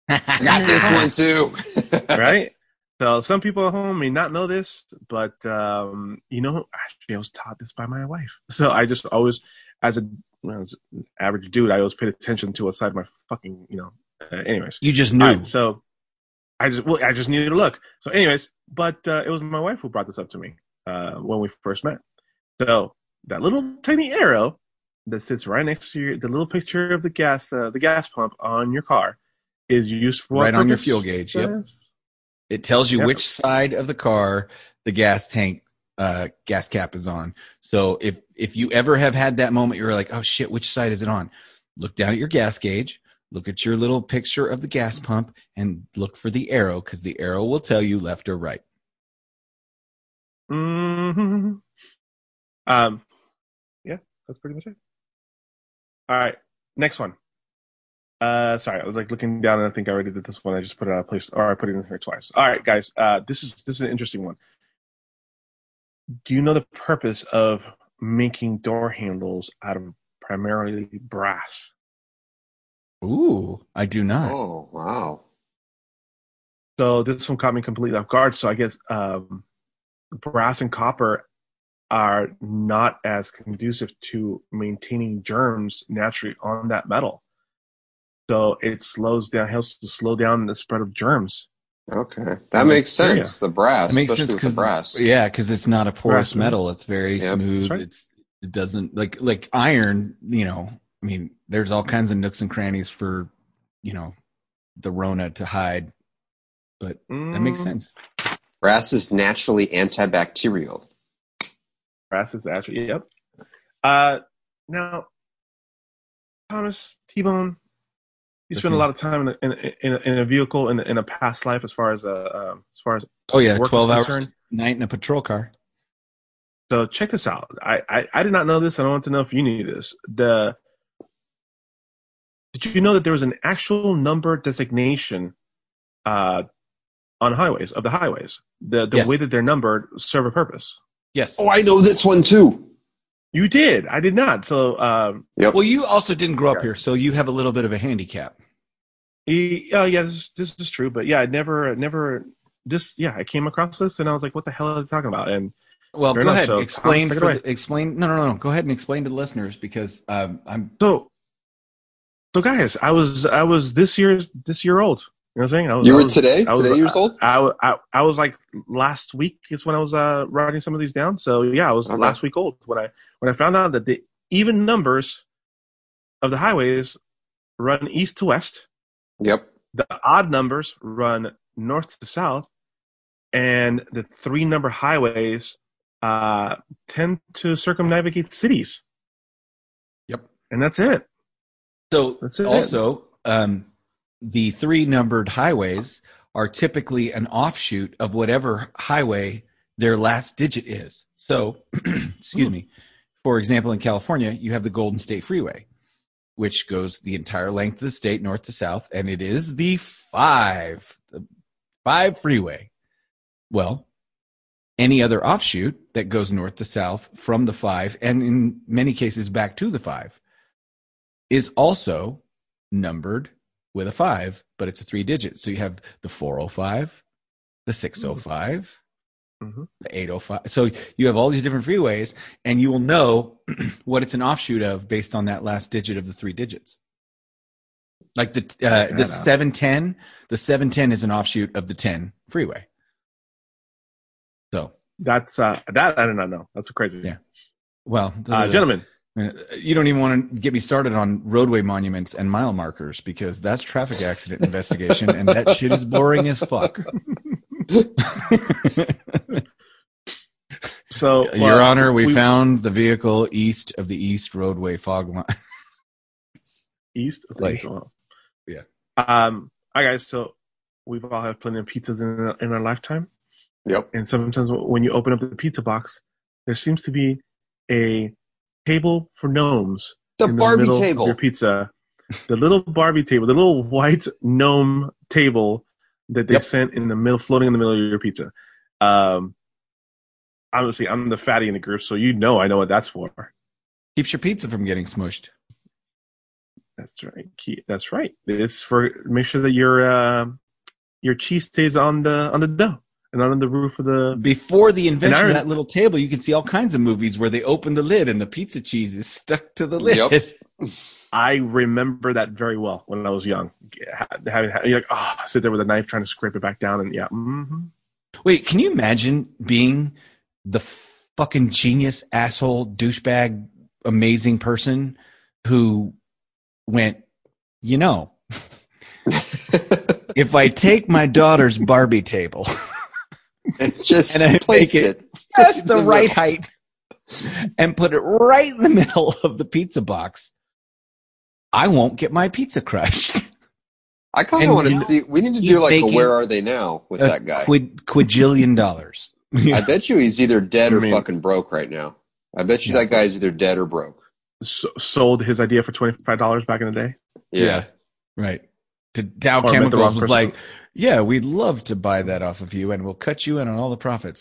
I got this one too. Right? So some people at home may not know this, but um, you know, actually, I was taught this by my wife. So I just always, as a you know, as an average dude, I always paid attention to what side of my fucking, you know. Uh, anyways, You just knew. All right, so I just, well, I just needed to look. So, anyways, but uh, it was my wife who brought this up to me uh, when we first met. So that little tiny arrow that sits right next to your, the little picture of the gas, uh, the gas pump on your car, is used for what Right on your purpose, fuel gauge, yep. guys? It tells you Yep. which side of the car the gas tank uh, gas cap is on. So if if you ever have had that moment, you're like, oh shit, which side is it on? Look down at your gas gauge, look at your little picture of the gas pump, and look for the arrow, because the arrow will tell you left or right. Mm-hmm. Um, yeah, that's pretty much it. All right, next one. Uh, sorry, I was like looking down, and I think I already did this one. I just put it out of place, or I put it in here twice. All right, guys, uh, this is this is an interesting one. Do you know the purpose of making door handles out of primarily brass? Ooh, I do not. Oh, wow. So this one caught me completely off guard. So I guess um, brass and copper are not as conducive to maintaining germs naturally on that metal. So it slows down, helps to slow down the spread of germs. Okay. That makes sense. The brass, It makes especially sense with the brass. yeah, because it's not a porous Brass, metal. It's very Yep. smooth. That's right. It's it doesn't like like iron. You know, I mean, there's all kinds of nooks and crannies for, you know, the Rona to hide, but that makes Mm, sense. Brass is naturally antibacterial. Brass is actually, yep. Uh, now, Thomas, T-Bone, you That's spend a me. lot of time in a, in, a- in, a, in a vehicle in a, in a past life as far as uh, um, as far as Oh yeah, work is twelve hours concerned. a night in a patrol car. So check this out. I, I, I did not know this, and I want to know if you knew this. The Did you know that there was an actual number designation uh, on highways, of the highways? The the Yes. way that they're numbered serve a purpose. Yes. Oh, I know this one too. You did. I did not. So, um, Yep. Well, you also didn't grow up Yeah. here, so you have a little bit of a handicap. he, oh yeah, this, this is true. But yeah, I never, never, just yeah, I came across this, and I was like, what the hell are they talking about? And Well, Fair go enough, ahead. so Explain Thomas, for take it the, explain. No, no, no, no. Go ahead and explain to the listeners because um, I'm. so, so guys, I was, I was this year, this year old. You know what I'm saying? I was, You I were was- today? I was, Today years old? I, I, I was like last week is when I was uh, writing some of these down. So yeah, I was Okay. last week old when I when I found out that the even numbers of the highways run east to west. Yep. The odd numbers run north to south, and the three number highways uh, tend to circumnavigate cities. Yep. And that's it. So That's it. also, um, the three numbered highways are typically an offshoot of whatever highway their last digit is. So, excuse me. For example, in California, you have the Golden State Freeway, which goes the entire length of the state, north to south, and it is the five, the five freeway. Well, any other offshoot that goes north to south from the five, and in many cases back to the five, is also numbered with a five, but it's a three digit. So you have the four oh five, the six oh five, Mm-hmm. the eight oh five. So you have all these different freeways, and you will know what it's an offshoot of based on that last digit of the three digits. Like the uh, the seven ten, the seven ten is an offshoot of the ten freeway. So That's uh, that I did not know. That's crazy. Yeah. well, those Uh, are the- gentlemen, you don't even want to get me started on roadway monuments and mile markers because that's traffic accident investigation, and that shit is boring as fuck. so Your well, Honor, we, found the vehicle east of the East Roadway fog line. east. of Like- East, well. Yeah. Um. All right, guys. So we've all had plenty of pizzas in our, in our lifetime, Yep. and sometimes when you open up the pizza box, there seems to be a table for gnomes. The in Barbie middle of table. your pizza, the little Barbie table, the little white gnome table that they Yep. sent in the middle, floating in the middle of your pizza. Um, obviously, I'm the fatty in the group, so you know I know what that's for. Keeps your pizza from getting smushed. That's right. Key- That's right. It's for make sure that your uh, your cheese stays on the on the dough and not on the roof of the. Before the invention iron- of that little table, you can see all kinds of movies where they open the lid and the pizza cheese is stuck to the lid. Yep. I remember that very well when I was young. Having you're like, oh, sit there with a knife trying to scrape it back down, and yeah. Mm-hmm. Wait, can you imagine being the fucking genius, asshole, douchebag, amazing person who went, you know, if I take my daughter's Barbie table Just and I place make it. it just the in the right middle. height and put it right in the middle of the pizza box, I won't get my pizza crushed. I kind And of want to he's- see. We need to he's do like a making Where Are They Now with that guy. Quid, quadrillion dollars. I bet you he's either dead or I mean- fucking broke right now. I bet you Yeah. that guy's either dead or broke. So, sold his idea for twenty five dollars back in the day. Yeah. Right. To Dow Or met the Chemicals wrong was person. like, yeah, we'd love to buy that off of you and we'll cut you in on all the profits.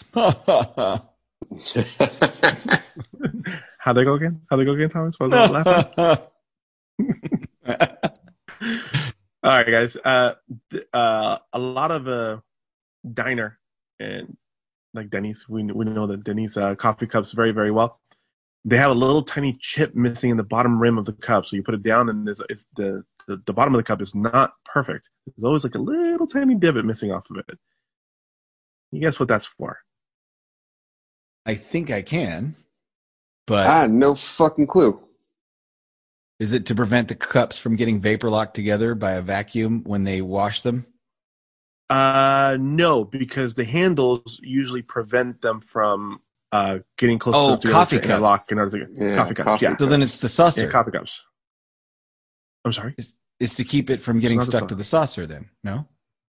How'd they go again? How'd they go again, Thomas? Was I laughing? All right, guys. Uh, th- uh, a lot of uh, diner and like Denny's. We we know that Denny's uh, coffee cups very very well. They have a little tiny chip missing in the bottom rim of the cup, so you put it down, and there's if the, the the bottom of the cup is not perfect. There's always like a little tiny divot missing off of it. You guess what that's for? I think I can, but Ah, no fucking clue. is it to prevent the cups from getting vapor locked together by a vacuum when they wash them? Uh, no, because the handles usually prevent them from uh getting close Oh, to the coffee other cups. lock in order to Yeah, coffee cups. coffee yeah. So then it's the saucer. yeah, coffee cups. I'm sorry. Is to keep it from getting Not the stuck saucer. to the saucer then, no?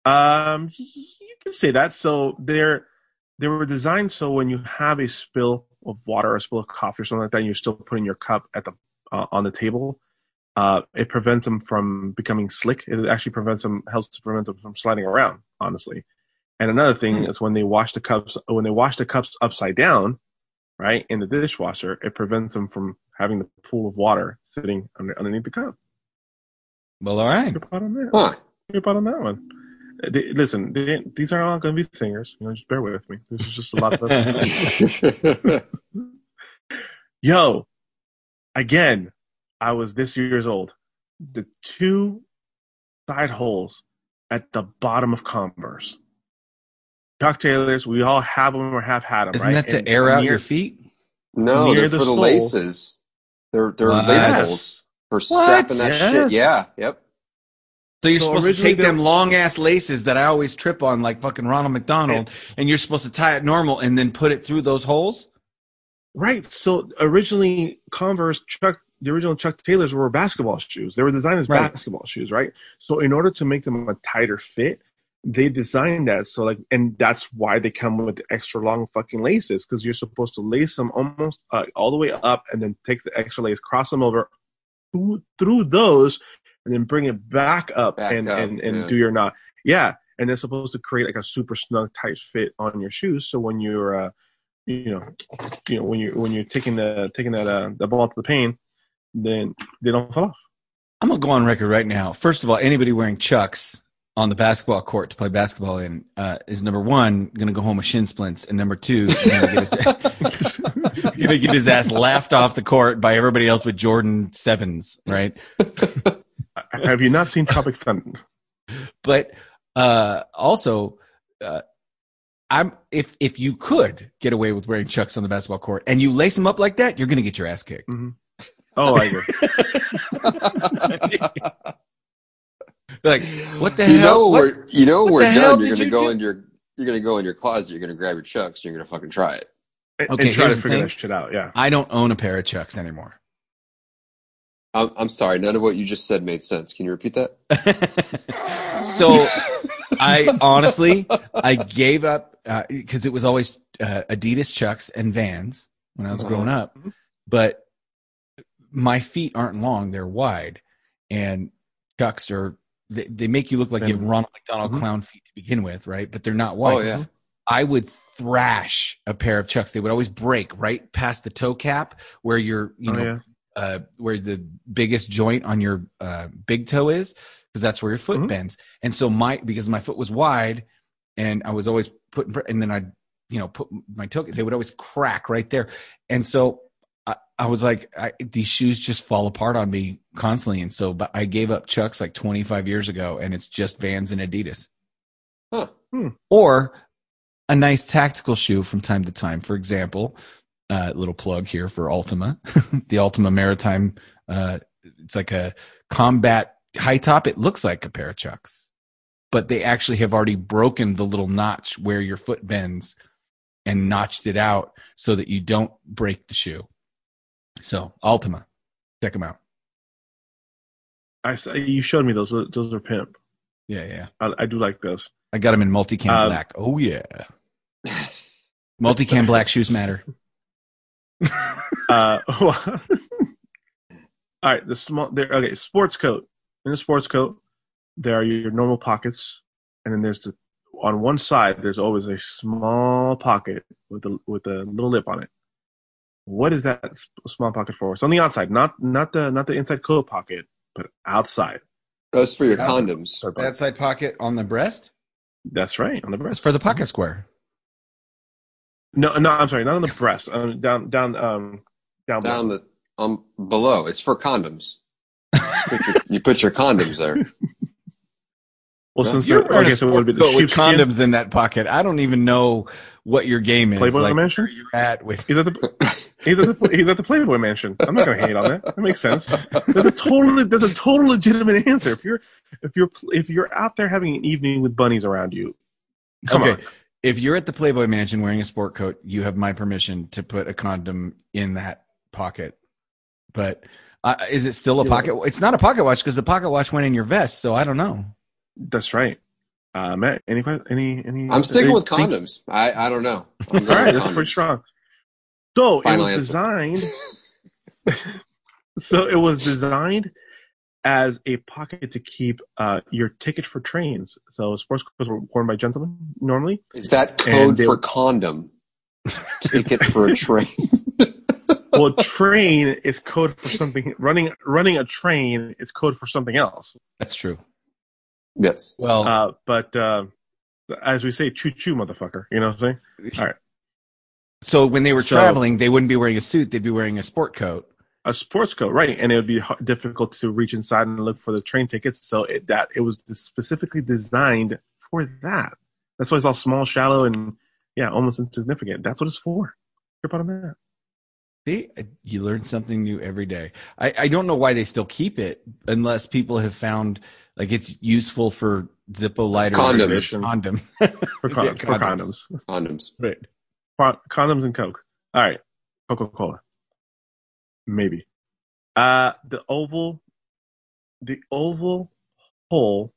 Um, you can say that. So they're they were designed so when you have a spill of water or a spill of coffee or something like that, and you're still putting your cup at the uh, on the table, uh, it prevents them from becoming slick. It actually prevents them, helps to prevent them from sliding around, honestly. And another thing mm-hmm. is when they wash the cups, when they wash the cups upside down, right, in the dishwasher, it prevents them from having the pool of water sitting under, underneath the cup. Well, all right. Good part on that. Huh. Good part on that one. They, listen, they, these are all going to be singers. You know, just bear with me. This is just a lot of Yo, again, I was this years old. The two side holes at the bottom of Converse. Chuck Taylors, we all have them or have had them, Isn't right? that to and air out near, your feet? No, they're the for the sole. laces. They're they're What? lace holes for strapping that Yeah. shit. Yeah, yep. So you're So supposed to originally take they- them long ass laces that I always trip on, like fucking Ronald McDonald, and you're supposed to tie it normal and then put it through those holes. Right. So originally, Converse, Chuck, the original Chuck Taylors were basketball shoes. They were designed as Right. basketball shoes, right? So in order to make them a tighter fit, they designed that. So like, and that's why they come with the extra long fucking laces, because you're supposed to lace them almost uh, all the way up, and then take the extra lace, cross them over through, through those, and then bring it back up Back and up, and and yeah. do your knot. Yeah, and it's supposed to create like a super snug, tight fit on your shoes. So when you're uh, you know, you know, when you when you're taking the taking that uh, the ball to the paint, then they don't fall off. I'm gonna go on record right now. First of all, anybody wearing Chucks on the basketball court to play basketball in uh, is number one gonna go home with shin splints, and number two gonna get, his, gonna get his ass laughed off the court by everybody else with Jordan sevens, right? Have you not seen Tropic Thunder? But uh, also, uh, I'm if if you could get away with wearing Chucks on the basketball court and you lace them up like that, you're gonna get your ass kicked. Mm-hmm. Oh, I agree. Like, what the You hell? know What- we're you know what we're the hell done. You're did gonna you go do? in your you're gonna go in your closet. You're gonna grab your Chucks. You're gonna fucking try it. And, Okay, and try to here's the figure thing. that shit out. Yeah. I don't own a pair of Chucks anymore. I'm, I'm sorry. None of what you just said made sense. Can you repeat that? So I honestly, I gave up because it was always uh, Adidas Chucks and Vans when I was Uh-huh. growing up. But my feet aren't long; they're wide, and Chucks are they, they make you look like you have Ronald McDonald Mhm. clown feet to begin with, right? But they're not wide. Oh yeah. I would thrash a pair of Chucks. They would always break right past the toe cap where you're, you Oh, know, yeah. uh, where the biggest joint on your uh, big toe is, because that's where your foot Mhm. bends. And so my, because my foot was wide and I was always putting, and then I'd, you know, put my toe, they would always crack right there. And so I, I was like, I, these shoes just fall apart on me constantly. And so, but I gave up Chucks like twenty-five years ago, and it's just Vans and Adidas. Huh. Or a nice tactical shoe from time to time. For example, uh, little plug here for Ultima, the Ultima Maritime. Uh, it's like a combat high top. It looks like a pair of Chucks, but they actually have already broken the little notch where your foot bends and notched it out so that you don't break the shoe. So Ultima, check them out. I saw, you showed me those. Those are pimp. Yeah, yeah. I, I do like those. I got them in multicam Um, black. Oh yeah. Multicam black shoes matter. Uh, all right, the small there. Okay, sports coat. In a sports coat, there are your normal pockets, and then there's the on one side. There's always a small pocket with a with a little lip on it. What is that s- small pocket for? It's on the outside, not not the not the inside coat pocket, but outside. That's for your Yeah. condoms. The outside pocket on the breast? That's right, on the That's breast. for the pocket square. No, no, I'm sorry, not on the breast. Um, down, down, um, down, Down below. the um below. It's for condoms. Put your, you put your condoms there. Well, since You're they're- wearing okay, a so it would be sport the coat with sheepskin. condoms in that pocket. I don't even know what your game is. Playboy like, Mansion? where you're at with. He's at the he's at the he's at the Playboy Mansion. I'm not gonna hate on that. That makes sense. There's a total there's a total legitimate answer. If you're if you're if you're out there having an evening with bunnies around you, come Okay. on. If you're at the Playboy Mansion wearing a sport coat, you have my permission to put a condom in that pocket. But uh, is it still a Yeah. pocket? It's not a pocket watch because the pocket watch went in your vest. So I don't know. That's right. Uh, Matt, any que- any any? I'm sticking with think- condoms. I, I don't know. I'm All going right, with that's condoms. pretty strong. So Final it was answer. designed. So it was designed as a pocket to keep uh, your ticket for trains. So sports clothes were worn by gentlemen normally. Is that And code they- for condom? Ticket for a train. Well, train is code for something. Running running a train is code for something else. That's true. Yes. Well, Uh, but uh, as we say, choo choo, motherfucker. You know what I'm saying? All right. so when they were so- traveling, they wouldn't be wearing a suit; they'd be wearing a sport coat. A sports coat, right? And it would be h- difficult to reach inside and look for the train tickets. So it, that it was specifically designed for that. That's why it's all small, shallow, and yeah, almost insignificant. That's what it's for. Trip on that. See, you learn something new every day. I, I don't know why they still keep it unless people have found like it's useful for Zippo lighter Condoms. condom. For, con- Yeah, for condoms. Condoms. Right. Con- condoms and Coke. All right. Coca-Cola. Maybe. Uh, the oval, the oval hole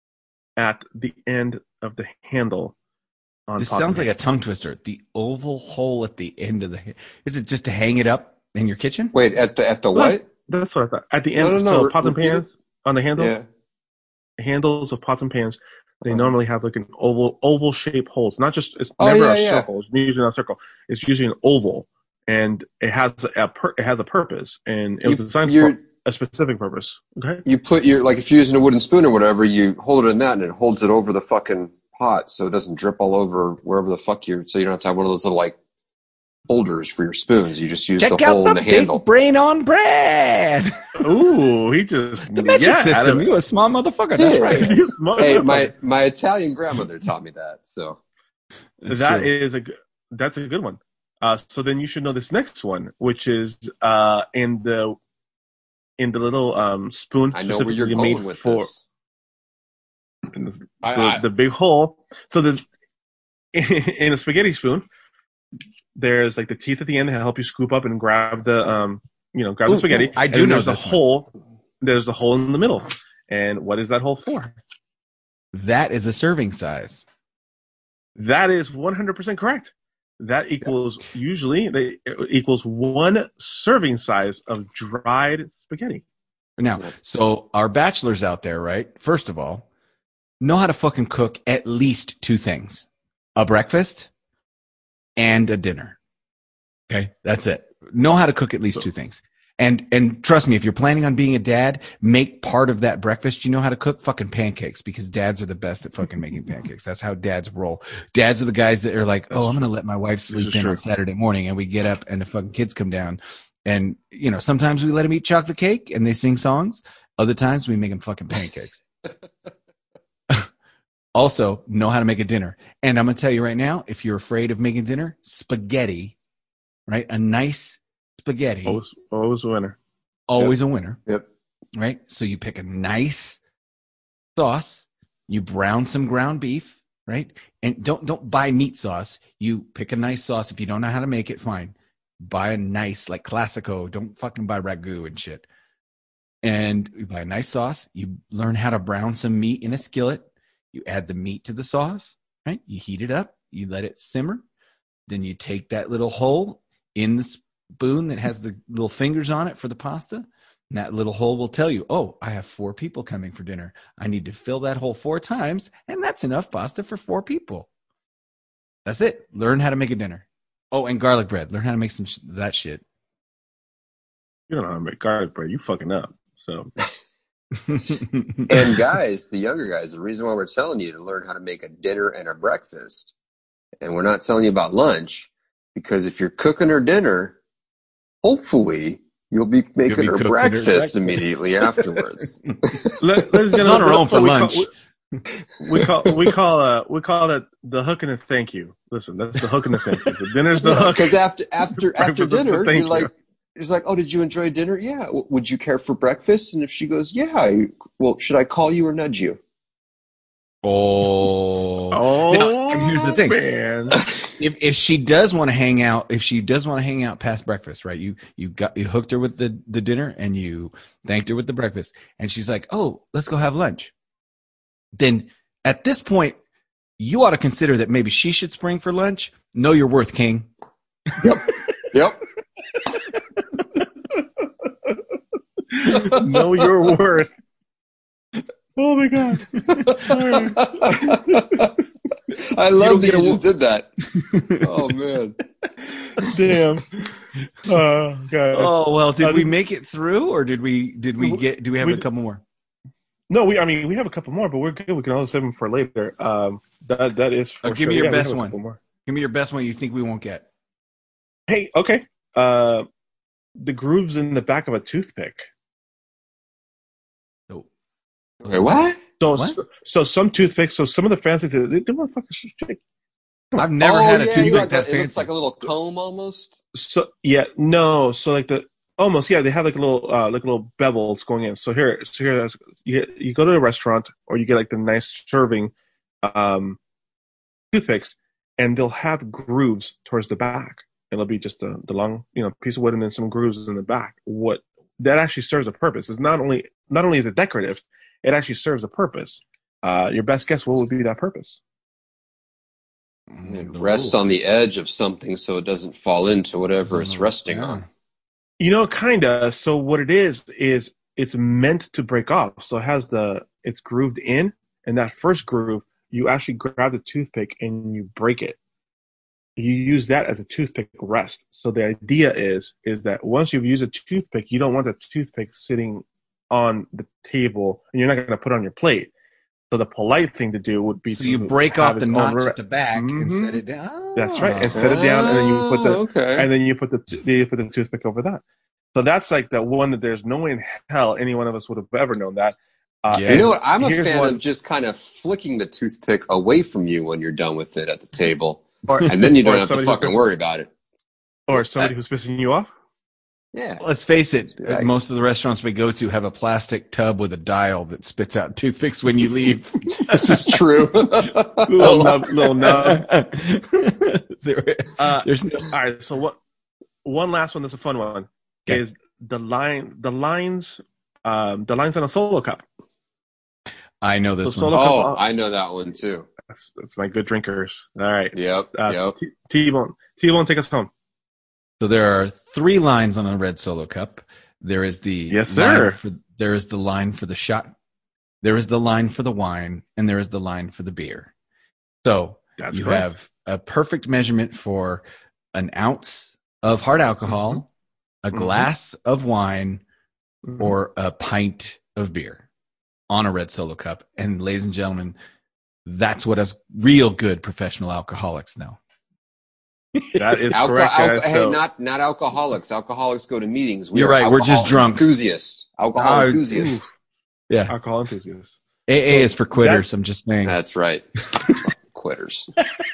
at the end of the handle. On This pots sounds and like a tongue twister. The oval hole at the end of the is it just to hang it up in your kitchen? Wait, at the at the pans. what? That's what I thought. At the end, No, no, no, so re- pots and repeat it. pans on the handle, Yeah. handles of pots and pans. They Uh-huh. normally have like an oval, oval shaped holes. Not just it's Oh, never yeah, a yeah. circle. It's usually not a circle. It's usually an oval, and it has a per, it has a purpose, and it was You- designed you're- for a specific purpose. Okay. You put your like if you're using a wooden spoon or whatever, you hold it in that and it holds it over the fucking pot so it doesn't drip all over wherever the fuck you're. So you don't have to have one of those little like holders for your spoons. You just use Check the out hole the in the big handle. brain on bread. Ooh, he just The metric yeah, system. Adam. You a small motherfucker. That's Yeah. right. You smart Hey, motherfucker. my my Italian grandmother taught me that. So That's That true. is a g- that's a good one. Uh, so then you should know this next one, which is uh, in the in the little um, spoon I know where you're specifically going made with for this. in the, I- the, I- the big hole. So the in a spaghetti spoon, there's like the teeth at the end to help you scoop up and grab the um you know grab Ooh, the spaghetti. ooh, I And do then know there's this a one. hole. There's a hole in the middle, and what is that hole for? That is a serving size. That is one hundred percent correct. That equals usually they it equals one serving size of dried spaghetti. Now, so our bachelors out there, right? First of all, know how to fucking cook at least two things: a breakfast and a dinner. Okay, that's it. Know how to cook at least two things. And and trust me, if you're planning on being a dad, make part of that breakfast. You know how to cook fucking pancakes because dads are the best at fucking making pancakes. That's how dads roll. Dads are the guys that are like, oh, I'm gonna let my wife sleep is in true. on Saturday morning, and we get up and the fucking kids come down. And you know, sometimes we let them eat chocolate cake and they sing songs. Other times we make them fucking pancakes. Also, know how to make a dinner. And I'm gonna tell you right now, if you're afraid of making dinner, spaghetti, right? A nice spaghetti. Always, always a winner. Always a winner, Yep. right? So you pick a nice sauce, you brown some ground beef, right? And don't don't buy meat sauce. You pick a nice sauce. If you don't know how to make it, fine. Buy a nice like Classico. Don't fucking buy ragu and shit. And you buy a nice sauce. You learn how to brown some meat in a skillet. You add the meat to the sauce, right? You heat it up. You let it simmer. Then you take that little hole in the spoon that has the little fingers on it for the pasta. And that little hole will tell you, oh, I have four people coming for dinner. I need to fill that hole four times, and that's enough pasta for four people. That's it. Learn how to make a dinner. Oh, and garlic bread. Learn how to make some sh- that shit. You don't know how to make garlic bread. You fucking up. So And guys, the younger guys, the reason why we're telling you to learn how to make a dinner and a breakfast, and we're not telling you about lunch, because if you're cooking her dinner, hopefully you'll be making be her cooking her breakfast breakfast. immediately afterwards. Let, ladies and She's on gentlemen, her own for we lunch. Call, we, we call we call uh we call it the hook and a thank you. Listen, that's the hook and the thank you. The dinner's the hook. Because after after after Breakfast is the dinner, thank you're you. like, it's like, oh, did you enjoy dinner? Yeah. W- would you care for breakfast? And if she goes, yeah, I, well, should I call you or nudge you? Oh. Oh, Now, and here's the thing. man. If if she does want to hang out, if she does want to hang out past breakfast, right? You you got you hooked her with the, the dinner and you thanked her with the breakfast, and she's like, oh, let's go have lunch. Then at this point, you ought to consider that maybe she should spring for lunch. Know your worth, King. Yep. Yep. Know your worth. Oh my god! I love that get you a- just did that. Oh man. Damn. Oh god. Oh well, did Uh, we this- make it through, or did we? Did we get? Do we have We- a couple more? No, we. I mean, we have a couple more, but we're good. We can always save them for later. Um, that that is. For Uh, give sure. me your Yeah, we best have a one. couple more. Give me your best one. You think we won't get? Hey, okay. Uh, the grooves in the back of a toothpick. Oh, Okay, what? So, What? so some toothpicks. So some of the fancy, they, they motherfuckers. shit. I've never oh, had a yeah, toothpick you got that the- fancy. It looks like a little comb almost. So yeah, no. So like the almost yeah, they have like a little uh, like little bevels going in. So here, so here, that's- you get, you go to a restaurant or you get like the nice serving um, toothpicks, and they'll have grooves towards the back. It'll be just the the long you know piece of wood and then some grooves in the back. What that actually serves a purpose. It's not only not only is it decorative, it actually serves a purpose. Uh, your best guess, what would be that purpose? It rests on the edge of something so it doesn't fall into whatever it's resting Yeah. on. You know, kinda. So what it is is it's meant to break off. So it has the it's grooved in, and that first groove, you actually grab the toothpick and you break it. You use that as a toothpick rest. So the idea is is that once you've used a toothpick, you don't want the toothpick sitting on the table, and you're not going to put it on your plate. So the polite thing to do would be So to you break have off the its own notch re- at the back and Mhm. set it down. That's right, and set it down, and then you put the Oh, okay. and then you put the you put the toothpick over that. So that's like the one that there's no way in hell any one of us would have ever known that. Uh, Yeah. You know what? I'm a here's fan one- of just kind of flicking the toothpick away from you when you're done with it at the table, or, and then you don't or have to somebody who fucking pisses- worry about it. or somebody who's pissing you off. Yeah. Let's face it, Yeah. most of the restaurants we go to have a plastic tub with a dial that spits out toothpicks when you leave. This is true. Little nub, little nub. There- Uh, there's no, all right, so what? One last one that's a fun one Okay. is the line, the lines, um, the lines on a Solo cup. I know this So one. Solo Oh, cup. I know that one too. That's that's my good drinkers. All right, Yep. uh, Yep. T- T-Bone, T-Bone, take us home. So there are three lines on a red Solo cup. There is the Yes, line sir. For, there is the line for the shot. There is the line for the wine, and there is the line for the beer. So That's you correct. have a perfect measurement for an ounce of hard alcohol, a Mhm. glass of wine, Mhm. or a pint of beer on a red Solo cup. And ladies and gentlemen, that's what us real good professional alcoholics know. That is Alco- correct, alco- guys. hey, So- not not alcoholics. Alcoholics go to meetings. We You're are right, we're just alcohol drunks. Enthusiasts. Alcohol Oh, enthusiasts. Yeah. alcohol enthusiasts. A A is for quitters. I'm just saying. That's right. Quitters.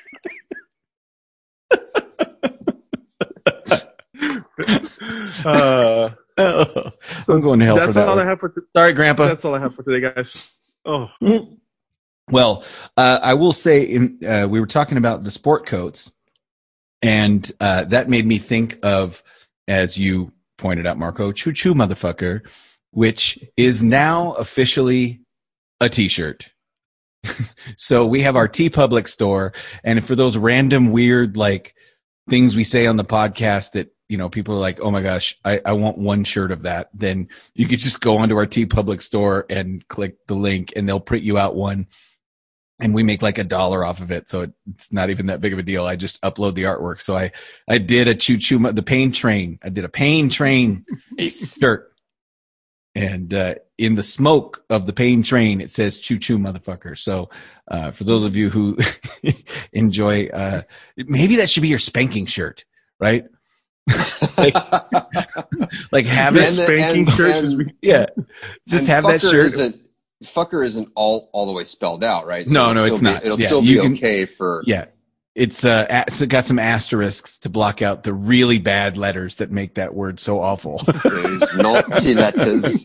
Uh, I'm going to hell for that's that all one. I have for. T- Sorry, Grandpa. that's all I have for today, guys. Oh, Well, uh, I will say, in, uh, we were talking about the sport coats, and uh, that made me think of, as you pointed out, Marco, Choo Choo Motherfucker, which is now officially a T-shirt. So we have our TeePublic store, and for those random weird like things we say on the podcast that you know people are like, oh my gosh, I, I want one shirt of that, then you could just go onto our TeePublic store and click the link, and they'll print you out one. And we make like a dollar off of it, so it, it's not even that big of a deal. I just upload the artwork. So I, I did a choo choo, the pain train. I did a pain train shirt, and uh, in the smoke of the pain train, it says choo choo motherfucker. So uh, for those of you who enjoy, uh, maybe that should be your spanking shirt, right? like, like have Your it, And the- spanking and- shirt and- is yeah. Just and have that fucker shirt. Isn't, fucker isn't all all the way spelled out, right? No, it'll no, still it's be- not. It'll Yeah, still you be can- okay for. Yeah. It's uh a- it's got some asterisks to block out the really bad letters that make that word so awful. These naughty letters.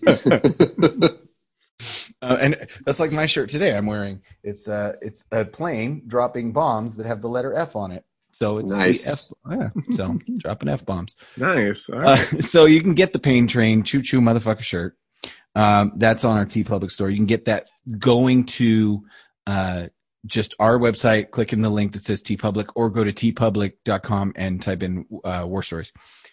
uh, and that's like my shirt today I'm wearing. It's uh it's a plane dropping bombs that have the letter F on it. So it's Nice. the F, yeah, so dropping F bombs. nice. All Uh, right. so you can get the Pain Train Choo Choo Motherfucker shirt. Um, that's on our TeePublic store. You can get that going to uh, just our website, click in the link that says TeePublic, or go to t public dot com and type in uh, War Stories.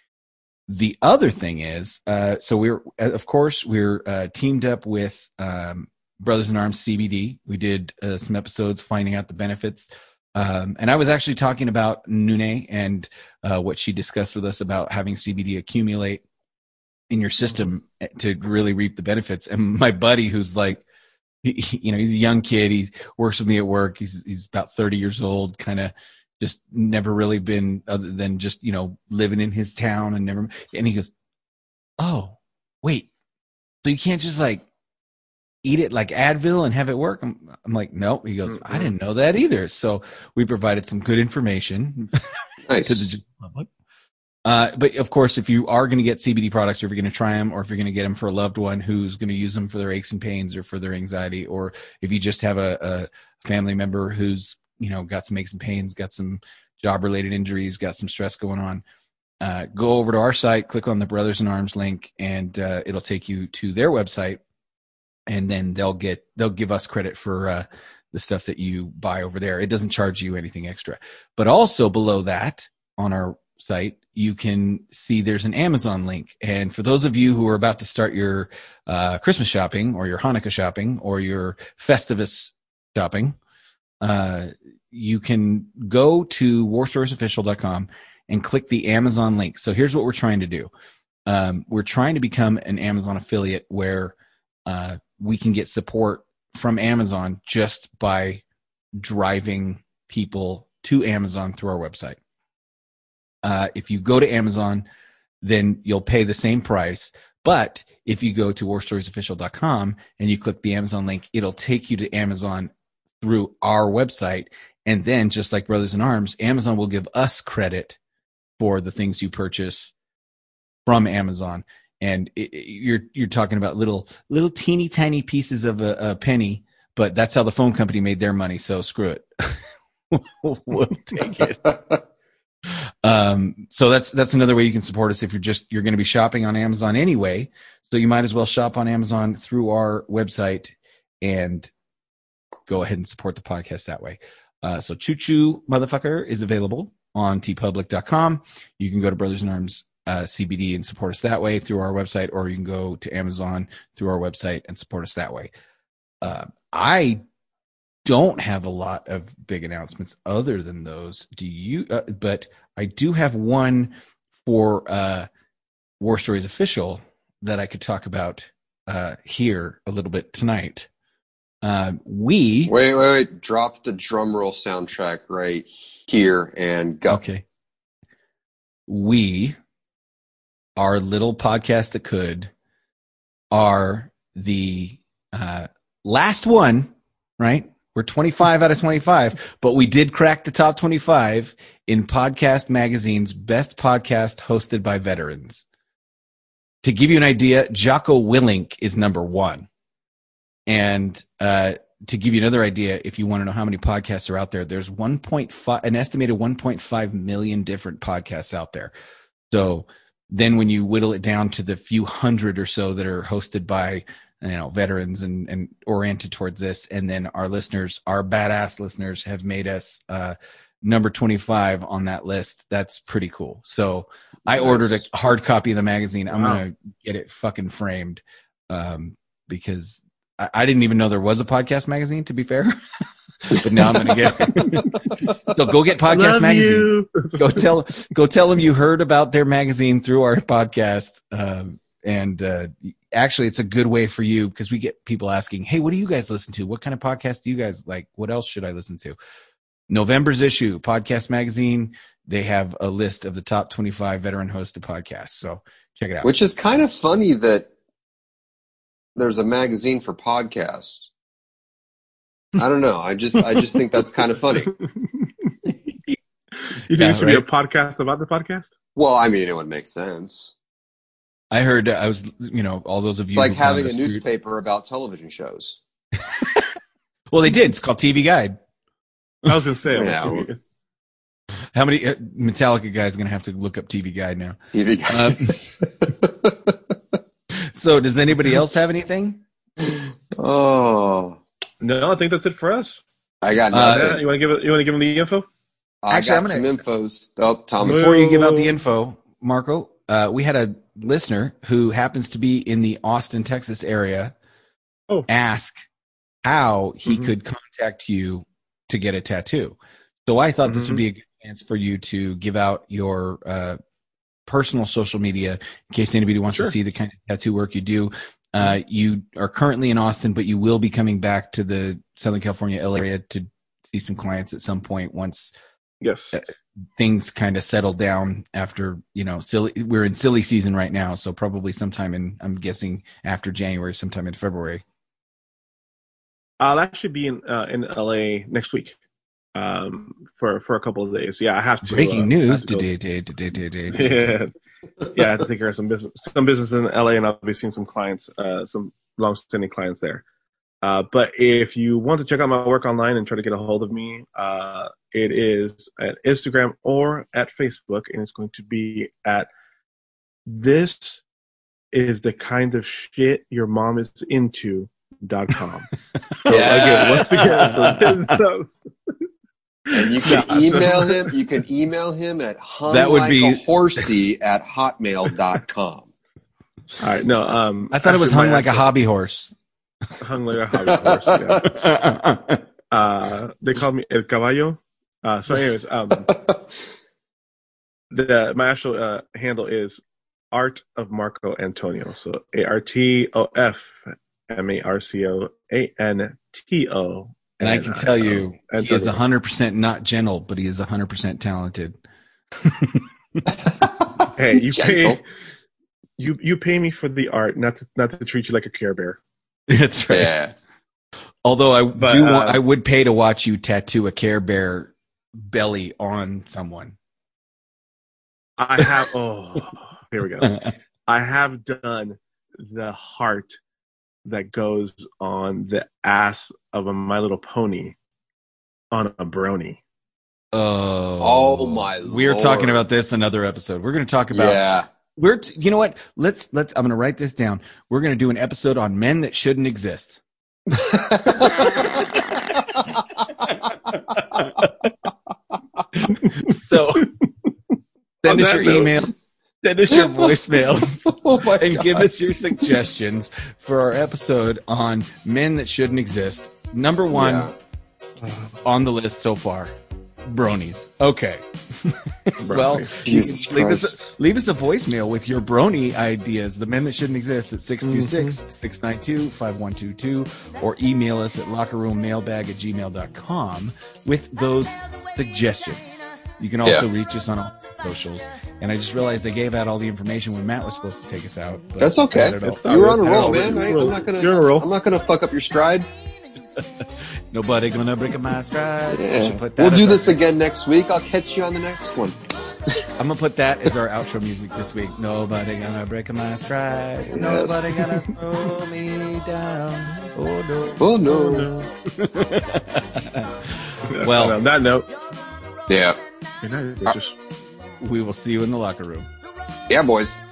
The other thing is, uh, so we're, of course, we're uh, teamed up with um, Brothers in Arms C B D. We did uh, some episodes finding out the benefits. Um, and I was actually talking about Nune and uh, what she discussed with us about having C B D accumulate in your system to really reap the benefits. And my buddy, who's like, he, he, you know, he's a young kid. He works with me at work. He's he's about thirty years old, kind of just never really been other than just, you know, living in his town and never. And he goes, "Oh, wait, so you can't just like eat it like Advil and have it work?" I'm, I'm like, "No." He goes, mm-hmm. "I didn't know that either." So we provided some good information nice. to the general public. Uh, but of course, if you are going to get C B D products, or if you're going to try them, or if you're going to get them for a loved one who's going to use them for their aches and pains or for their anxiety, or if you just have a, a family member who's, you know, got some aches and pains, got some job related injuries, got some stress going on, uh, go over to our site, click on the Brothers in Arms link, and uh, it'll take you to their website, and then they'll get they'll give us credit for uh, the stuff that you buy over there. It doesn't charge you anything extra. But also below that on our site, you can see there's an Amazon link. And for those of you who are about to start your uh, Christmas shopping, or your Hanukkah shopping, or your Festivus shopping, uh, you can go to war stories official dot com and click the Amazon link. So here's what we're trying to do. Um, we're trying to become an Amazon affiliate where uh, we can get support from Amazon just by driving people to Amazon through our website. Uh, if you go to Amazon, then you'll pay the same price. But if you go to war stories official dot com and you click the Amazon link, it'll take you to Amazon through our website. And then, just like Brothers in Arms, Amazon will give us credit for the things you purchase from Amazon. And it, it, you're you're talking about little little teeny tiny pieces of a, a penny, but that's how the phone company made their money. So screw it, we'll take it. Um, so that's that's another way you can support us if you're just you're going to be shopping on Amazon anyway. So you might as well shop on Amazon through our website and go ahead and support the podcast that way. Uh, so Choo Choo Motherfucker is available on t public dot com. You can go to Brothers in Arms uh, C B D and support us that way through our website, or you can go to Amazon through our website and support us that way. Uh, I don't have a lot of big announcements other than those. Do you? Uh, but I do have one for uh, War Stories Official that I could talk about uh, here a little bit tonight. Uh, we wait, wait, wait! Drop the drum roll soundtrack right here and go. Okay. We, our little podcast that could, are the uh, last one, right? We're twenty-five out of twenty-five, but we did crack the top twenty-five in Podcast Magazine's best podcast hosted by veterans. To give you an idea, Jocko Willink is number one. And uh, to give you another idea, if you want to know how many podcasts are out there, there's one point five, an estimated one point five million different podcasts out there. So then when you whittle it down to the few hundred or so that are hosted by, you know, veterans and, and oriented towards this, and then our listeners, our badass listeners, have made us uh, number twenty-five on that list. That's pretty cool. So I nice. ordered a hard copy of the magazine. I'm wow. gonna get it fucking framed um, because I, I didn't even know there was a podcast magazine, to be fair. But now I'm gonna get it. So go get Podcast Love Magazine. You. Go tell go tell them you heard about their magazine through our podcast. Um, and uh, actually, it's a good way for you, because we get people asking, "Hey, what do you guys listen to? What kind of podcast do you guys like? What else should I listen to?" November's issue, Podcast Magazine, they have a list of the top twenty-five veteran hosted podcasts. So check it out. Which is kind of funny that there's a magazine for podcasts. I don't know. I just I just think that's kind of funny. You think Yeah, it should right? be a podcast about the podcast? Well, I mean, it would make sense. I heard, uh, I was, you know, all those of you It's like who found having a us through- newspaper about television shows. Well, they did. It's called T V Guide. I was going to say. Yeah. How many uh, Metallica guys are going to have to look up T V Guide now? T V Guide. Um, so does anybody else have anything? Oh. No, I think that's it for us. I got Uh, nothing. Yeah, you want to give it? You want to give him the info? I actually, got I'm some gonna- infos. Oh, Thomas. Before you give out the info, Marco, uh, we had a listener who happens to be in the Austin, Texas area Oh. ask how he Mhm. could contact you to get a tattoo. So I thought this would Mhm. be a good chance for you to give out your uh, personal social media in case anybody wants Sure. to see the kind of tattoo work you do. Uh, you are currently in Austin, but you will be coming back to the Southern California L A area to see some clients at some point once Yes. things kind of settle down after, you know, silly, we're in silly season right now. So probably sometime in, I'm guessing after January, sometime in February. I'll actually be in uh, in L A next week um, for for a couple of days. Yeah, I have to. Breaking uh, news. have to go- Today, today, today, today. yeah, yeah. I have to take care of some business, some business in L A, and I'll be seeing some clients, uh, some long-standing clients there. Uh, but if you want to check out my work online and try to get a hold of me, uh, it is at Instagram or at Facebook, and it's going to be at this is the kind of shit your mom is into dot com. So again, once again, so, so, And you can Yeah, so- email him. You can email him at hung That would like be- a horsey at hotmail dot com. all right, no, um, I thought it was actually, hung my like a actual- hobby horse. hung like a hobby horse. Yeah. Uh, they call me El Caballo. Uh, so, anyways, um, the my actual uh, handle is Art of Marco Antonio. So A R T O F M A R C O A N T O. And I can tell you, uh, he is Antonio. one hundred percent not gentle, but he is one hundred percent talented. Hey, He's you gentle. pay you you pay me for the art, not to not to treat you like a Care Bear. That's right. Yeah. Although I But, do want, uh, I would pay to watch you tattoo a Care Bear belly on someone. I have. Oh, here we go. I have done the heart that goes on the ass of a My Little Pony on a brony. Oh, Oh, my We're Lord. talking about this another episode. We're going to talk about. Yeah. We're. T- you know what? Let's let's. I'm going to write this down. We're going to do an episode on men that shouldn't exist. So send On us that your note. emails, send us your voicemails, Oh my and God. give us your suggestions for our episode on men that shouldn't exist. Number one Yeah. on the list so far, bronies. Okay. Well, Jesus leave us, Christ. a, leave us a voicemail with your brony ideas, the men that shouldn't exist, at six two six, six nine two, five one two two, or email us at lockerroommailbag at gmail dot com with those suggestions. You can also Yeah. reach us on all socials. And I just realized I gave out all the information when Matt was supposed to take us out. But That's okay. I don't know. It's not You were on a I roll, don't know. man. I, I'm not gonna. You're on a roll. I'm not gonna fuck up your stride. Nobody gonna break my stride. I Yeah. should put that We'll as do our- this again next week. I'll catch you on the next one. I'm gonna put that as our outro music this week. Nobody gonna break my stride. Nobody Yes. gonna slow me down. Oh no. Oh no. Well- And on that note, Yeah. good night, bitches. We will see you in the locker room. Yeah, boys.